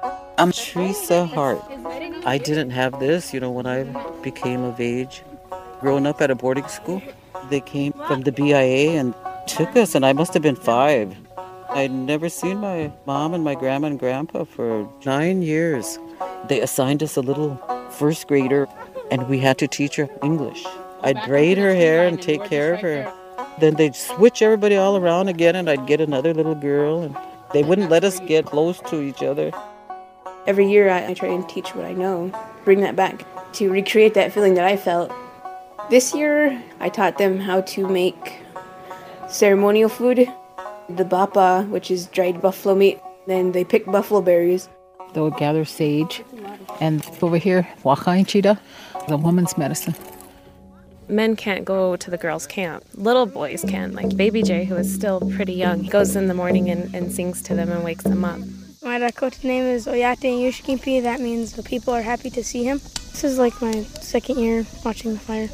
I'm Teresa Hart. I didn't have this, you know, when I became of age. Growing up at a boarding school, they came from the B I A and took us, and I must have been five. I'd never seen my mom and my grandma and grandpa for nine years. They assigned us a little first grader, and we had to teach her English. I'd braid her hair and take care of her. Then they'd switch everybody all around again, and I'd get another little girl, and they wouldn't let us get close to each other. Every year I, I try and teach what I know, bring that back to recreate that feeling that I felt. This year I taught them how to make ceremonial food, the bapa, which is dried buffalo meat. Then they pick buffalo berries. They'll gather sage, and over here, wakainchida, the woman's medicine. Men can't go to the girls' camp. Little boys can, like Baby Jay, who is still pretty young. He goes in the morning and, and sings to them and wakes them up. My Dakota's name is Oyate Yushkimpi. That means the people are happy to see him. This is like my second year watching the fire.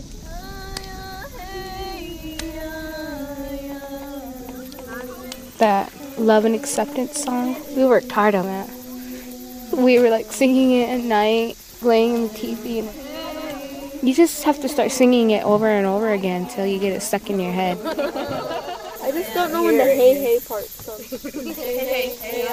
That love and acceptance song, we worked hard on that. We were like singing it at night, laying in the T V. And you just have to start singing it over and over again until you get it stuck in your head. I just don't know when the hey hey part comes. Hey hey hey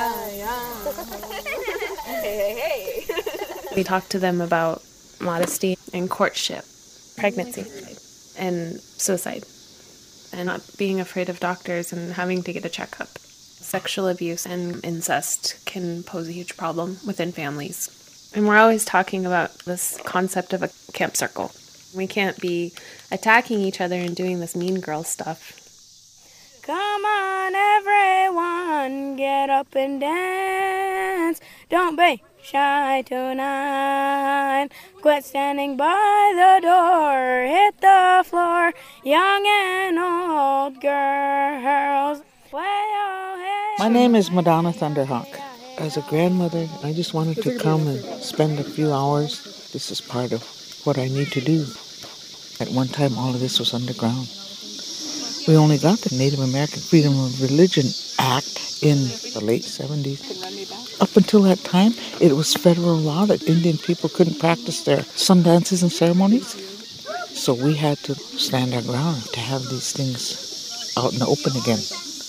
hey hey hey. We talked to them about modesty and courtship, pregnancy, and suicide, and not being afraid of doctors and having to get a checkup. Sexual abuse and incest can pose a huge problem within families. And we're always talking about this concept of a camp circle. We can't be attacking each other and doing this mean girl stuff. Come on, everyone, get up and dance. Don't be shy tonight. Quit standing by the door. Hit the floor, young and old girls. My name is Madonna Thunderhawk. As a grandmother, I just wanted to come and spend a few hours. This is part of what I need to do. At one time, all of this was underground. We only got the Native American Freedom of Religion Act in the late seventies. Up until that time, it was federal law that Indian people couldn't practice their sun dances and ceremonies. So we had to stand our ground to have these things out in the open again.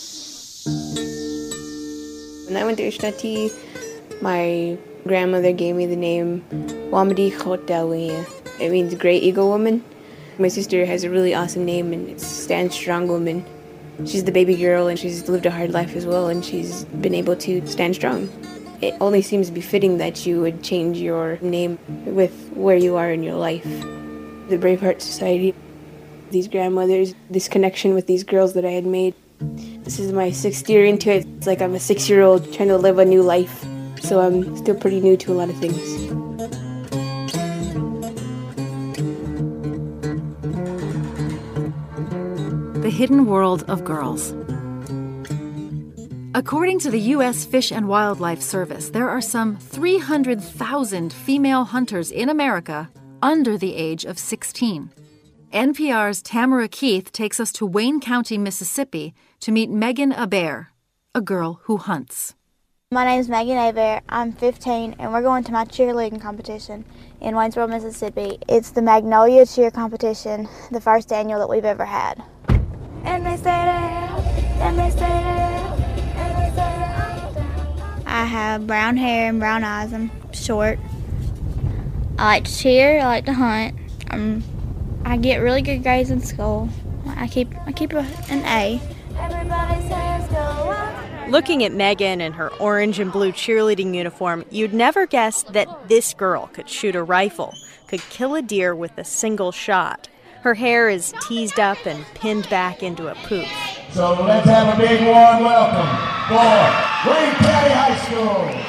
When I went to Ushnati, my grandmother gave me the name Wamadi Khotawi. It means Great Eagle Woman. My sister has a really awesome name, and it's Stand Strong Woman. She's the baby girl, and she's lived a hard life as well, and she's been able to stand strong. It only seems befitting that you would change your name with where you are in your life. The Braveheart Society, these grandmothers, this connection with these girls that I had made. This is my sixth year into it. It's like I'm a six-year-old trying to live a new life. So I'm still pretty new to a lot of things. The Hidden World of Girls. According to the U S Fish and Wildlife Service, there are some three hundred thousand female hunters in America under the age of sixteen. N P R's Tamara Keith takes us to Wayne County, Mississippi, to meet Megan Abair, a girl who hunts. My name is Megan Abair. I'm fifteen, and we're going to my cheerleading competition in Waynesboro, Mississippi. It's the Magnolia Cheer Competition, the first annual that we've ever had. And they say that, and they say that, and they say that. I have brown hair and brown eyes. I'm short. I like to cheer. I like to hunt. Um, I get really good grades in school. I keep I keep a, an A. Everybody says go on. Looking at Megan in her orange and blue cheerleading uniform, you'd never guess that this girl could shoot a rifle, could kill a deer with a single shot. Her hair is teased up and pinned back into a poof. So let's have a big warm welcome for Wayne County High School.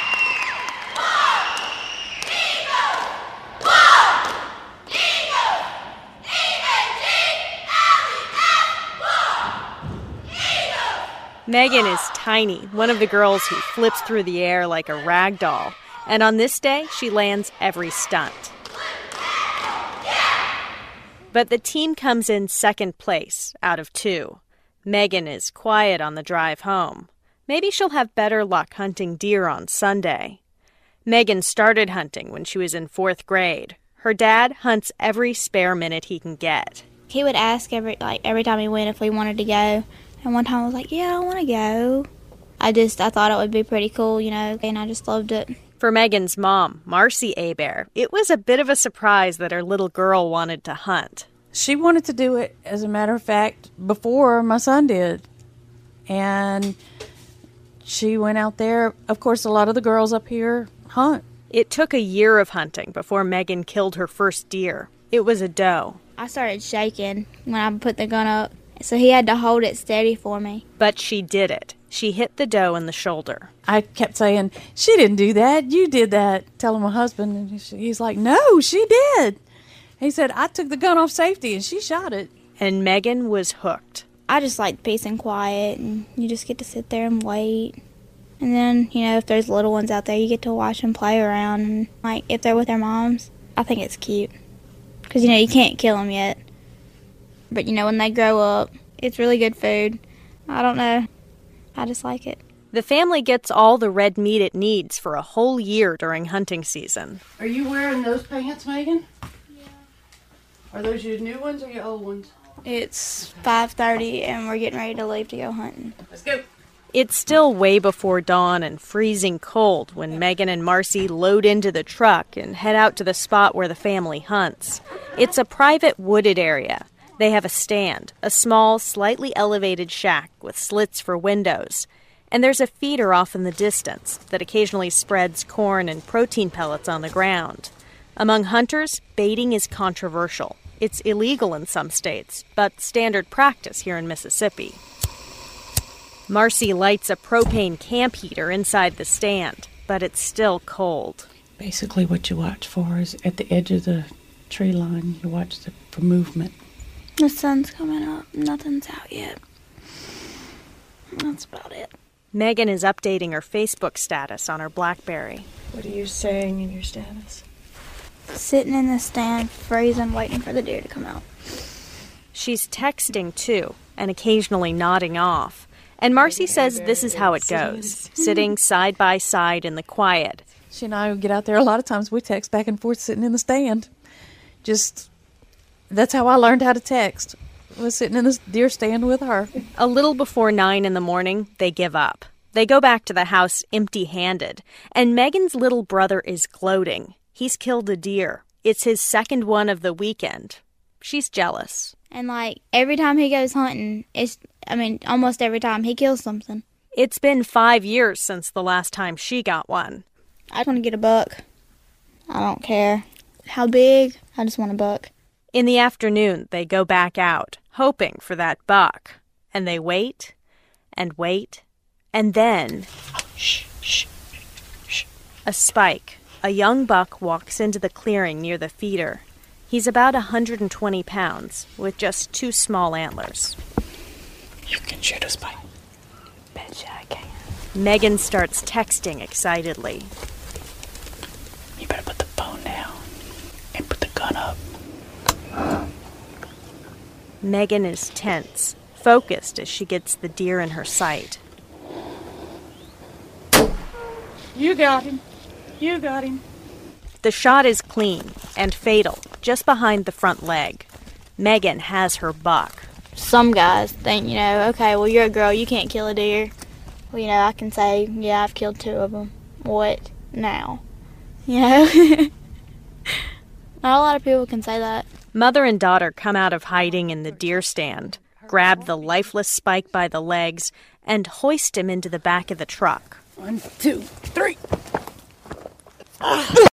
Megan is tiny, one of the girls who flips through the air like a rag doll. And on this day, she lands every stunt. But the team comes in second place out of two. Megan is quiet on the drive home. Maybe she'll have better luck hunting deer on Sunday. Megan started hunting when she was in fourth grade. Her dad hunts every spare minute he can get. He would ask every like every time he went if we wanted to go. And one time I was like, yeah, I want to go. I just, I thought it would be pretty cool, you know, and I just loved it. For Megan's mom, Marcy Hebert, it was a bit of a surprise that her little girl wanted to hunt. She wanted to do it, as a matter of fact, before my son did. And she went out there. Of course, a lot of the girls up here hunt. It took a year of hunting before Megan killed her first deer. It was a doe. I started shaking when I put the gun up, so he had to hold it steady for me. But she did it. She hit the doe in the shoulder. I kept saying, she didn't do that, you did that, telling my husband. And he's like, no, she did. He said, I took the gun off safety and she shot it. And Megan was hooked. I just like peace and quiet, and you just get to sit there and wait. And then, you know, if there's little ones out there, you get to watch them play around. And, like, if they're with their moms, I think it's cute. Because, you know, you can't kill them yet. But, you know, when they grow up, it's really good food. I don't know. I just like it. The family gets all the red meat it needs for a whole year during hunting season. Are you wearing those pants, Megan? Yeah. Are those your new ones or your old ones? It's five thirty, and we're getting ready to leave to go hunting. Let's go. It's still way before dawn and freezing cold when Megan and Marcy load into the truck and head out to the spot where the family hunts. It's a private wooded area. They have a stand, a small, slightly elevated shack with slits for windows. And there's a feeder off in the distance that occasionally spreads corn and protein pellets on the ground. Among hunters, baiting is controversial. It's illegal in some states, but standard practice here in Mississippi. Marcy lights a propane camp heater inside the stand, but it's still cold. Basically what you watch for is at the edge of the tree line, you watch the, for movement. The sun's coming up. Nothing's out yet. That's about it. Megan is updating her Facebook status on her BlackBerry. What are you saying in your status? Sitting in the stand, freezing, waiting for the deer to come out. She's texting, too, and occasionally nodding off. And Marcy says this is how it goes, sitting side by side in the quiet. She and I would get out there a lot of times. We text back and forth sitting in the stand. Just, that's how I learned how to text, was sitting in this deer stand with her. A little before nine in the morning, they give up. They go back to the house empty-handed, and Megan's little brother is gloating. He's killed a deer. It's his second one of the weekend. She's jealous. And, like, every time he goes hunting, it's, I mean, almost every time he kills something. It's been five years since the last time she got one. I just want to get a buck. I don't care how big. I just want a buck. In the afternoon, they go back out, hoping for that buck. And they wait and wait. And then, shh, shh, shh. A spike. A young buck walks into the clearing near the feeder. He's about one hundred twenty pounds, with just two small antlers. You can shoot a spike. Betcha I can. Megan starts texting excitedly. You better put the phone down and put the gun up. Megan is tense, focused as she gets the deer in her sight. You got him. You got him. The shot is clean and fatal, just behind the front leg. Megan has her buck. Some guys think, you know, okay, well, you're a girl, you can't kill a deer. Well, you know, I can say, yeah, I've killed two of them. What now? You know? Not a lot of people can say that. Mother and daughter come out of hiding in the deer stand, grab the lifeless Spike by the legs, and hoist him into the back of the truck. One, two, three.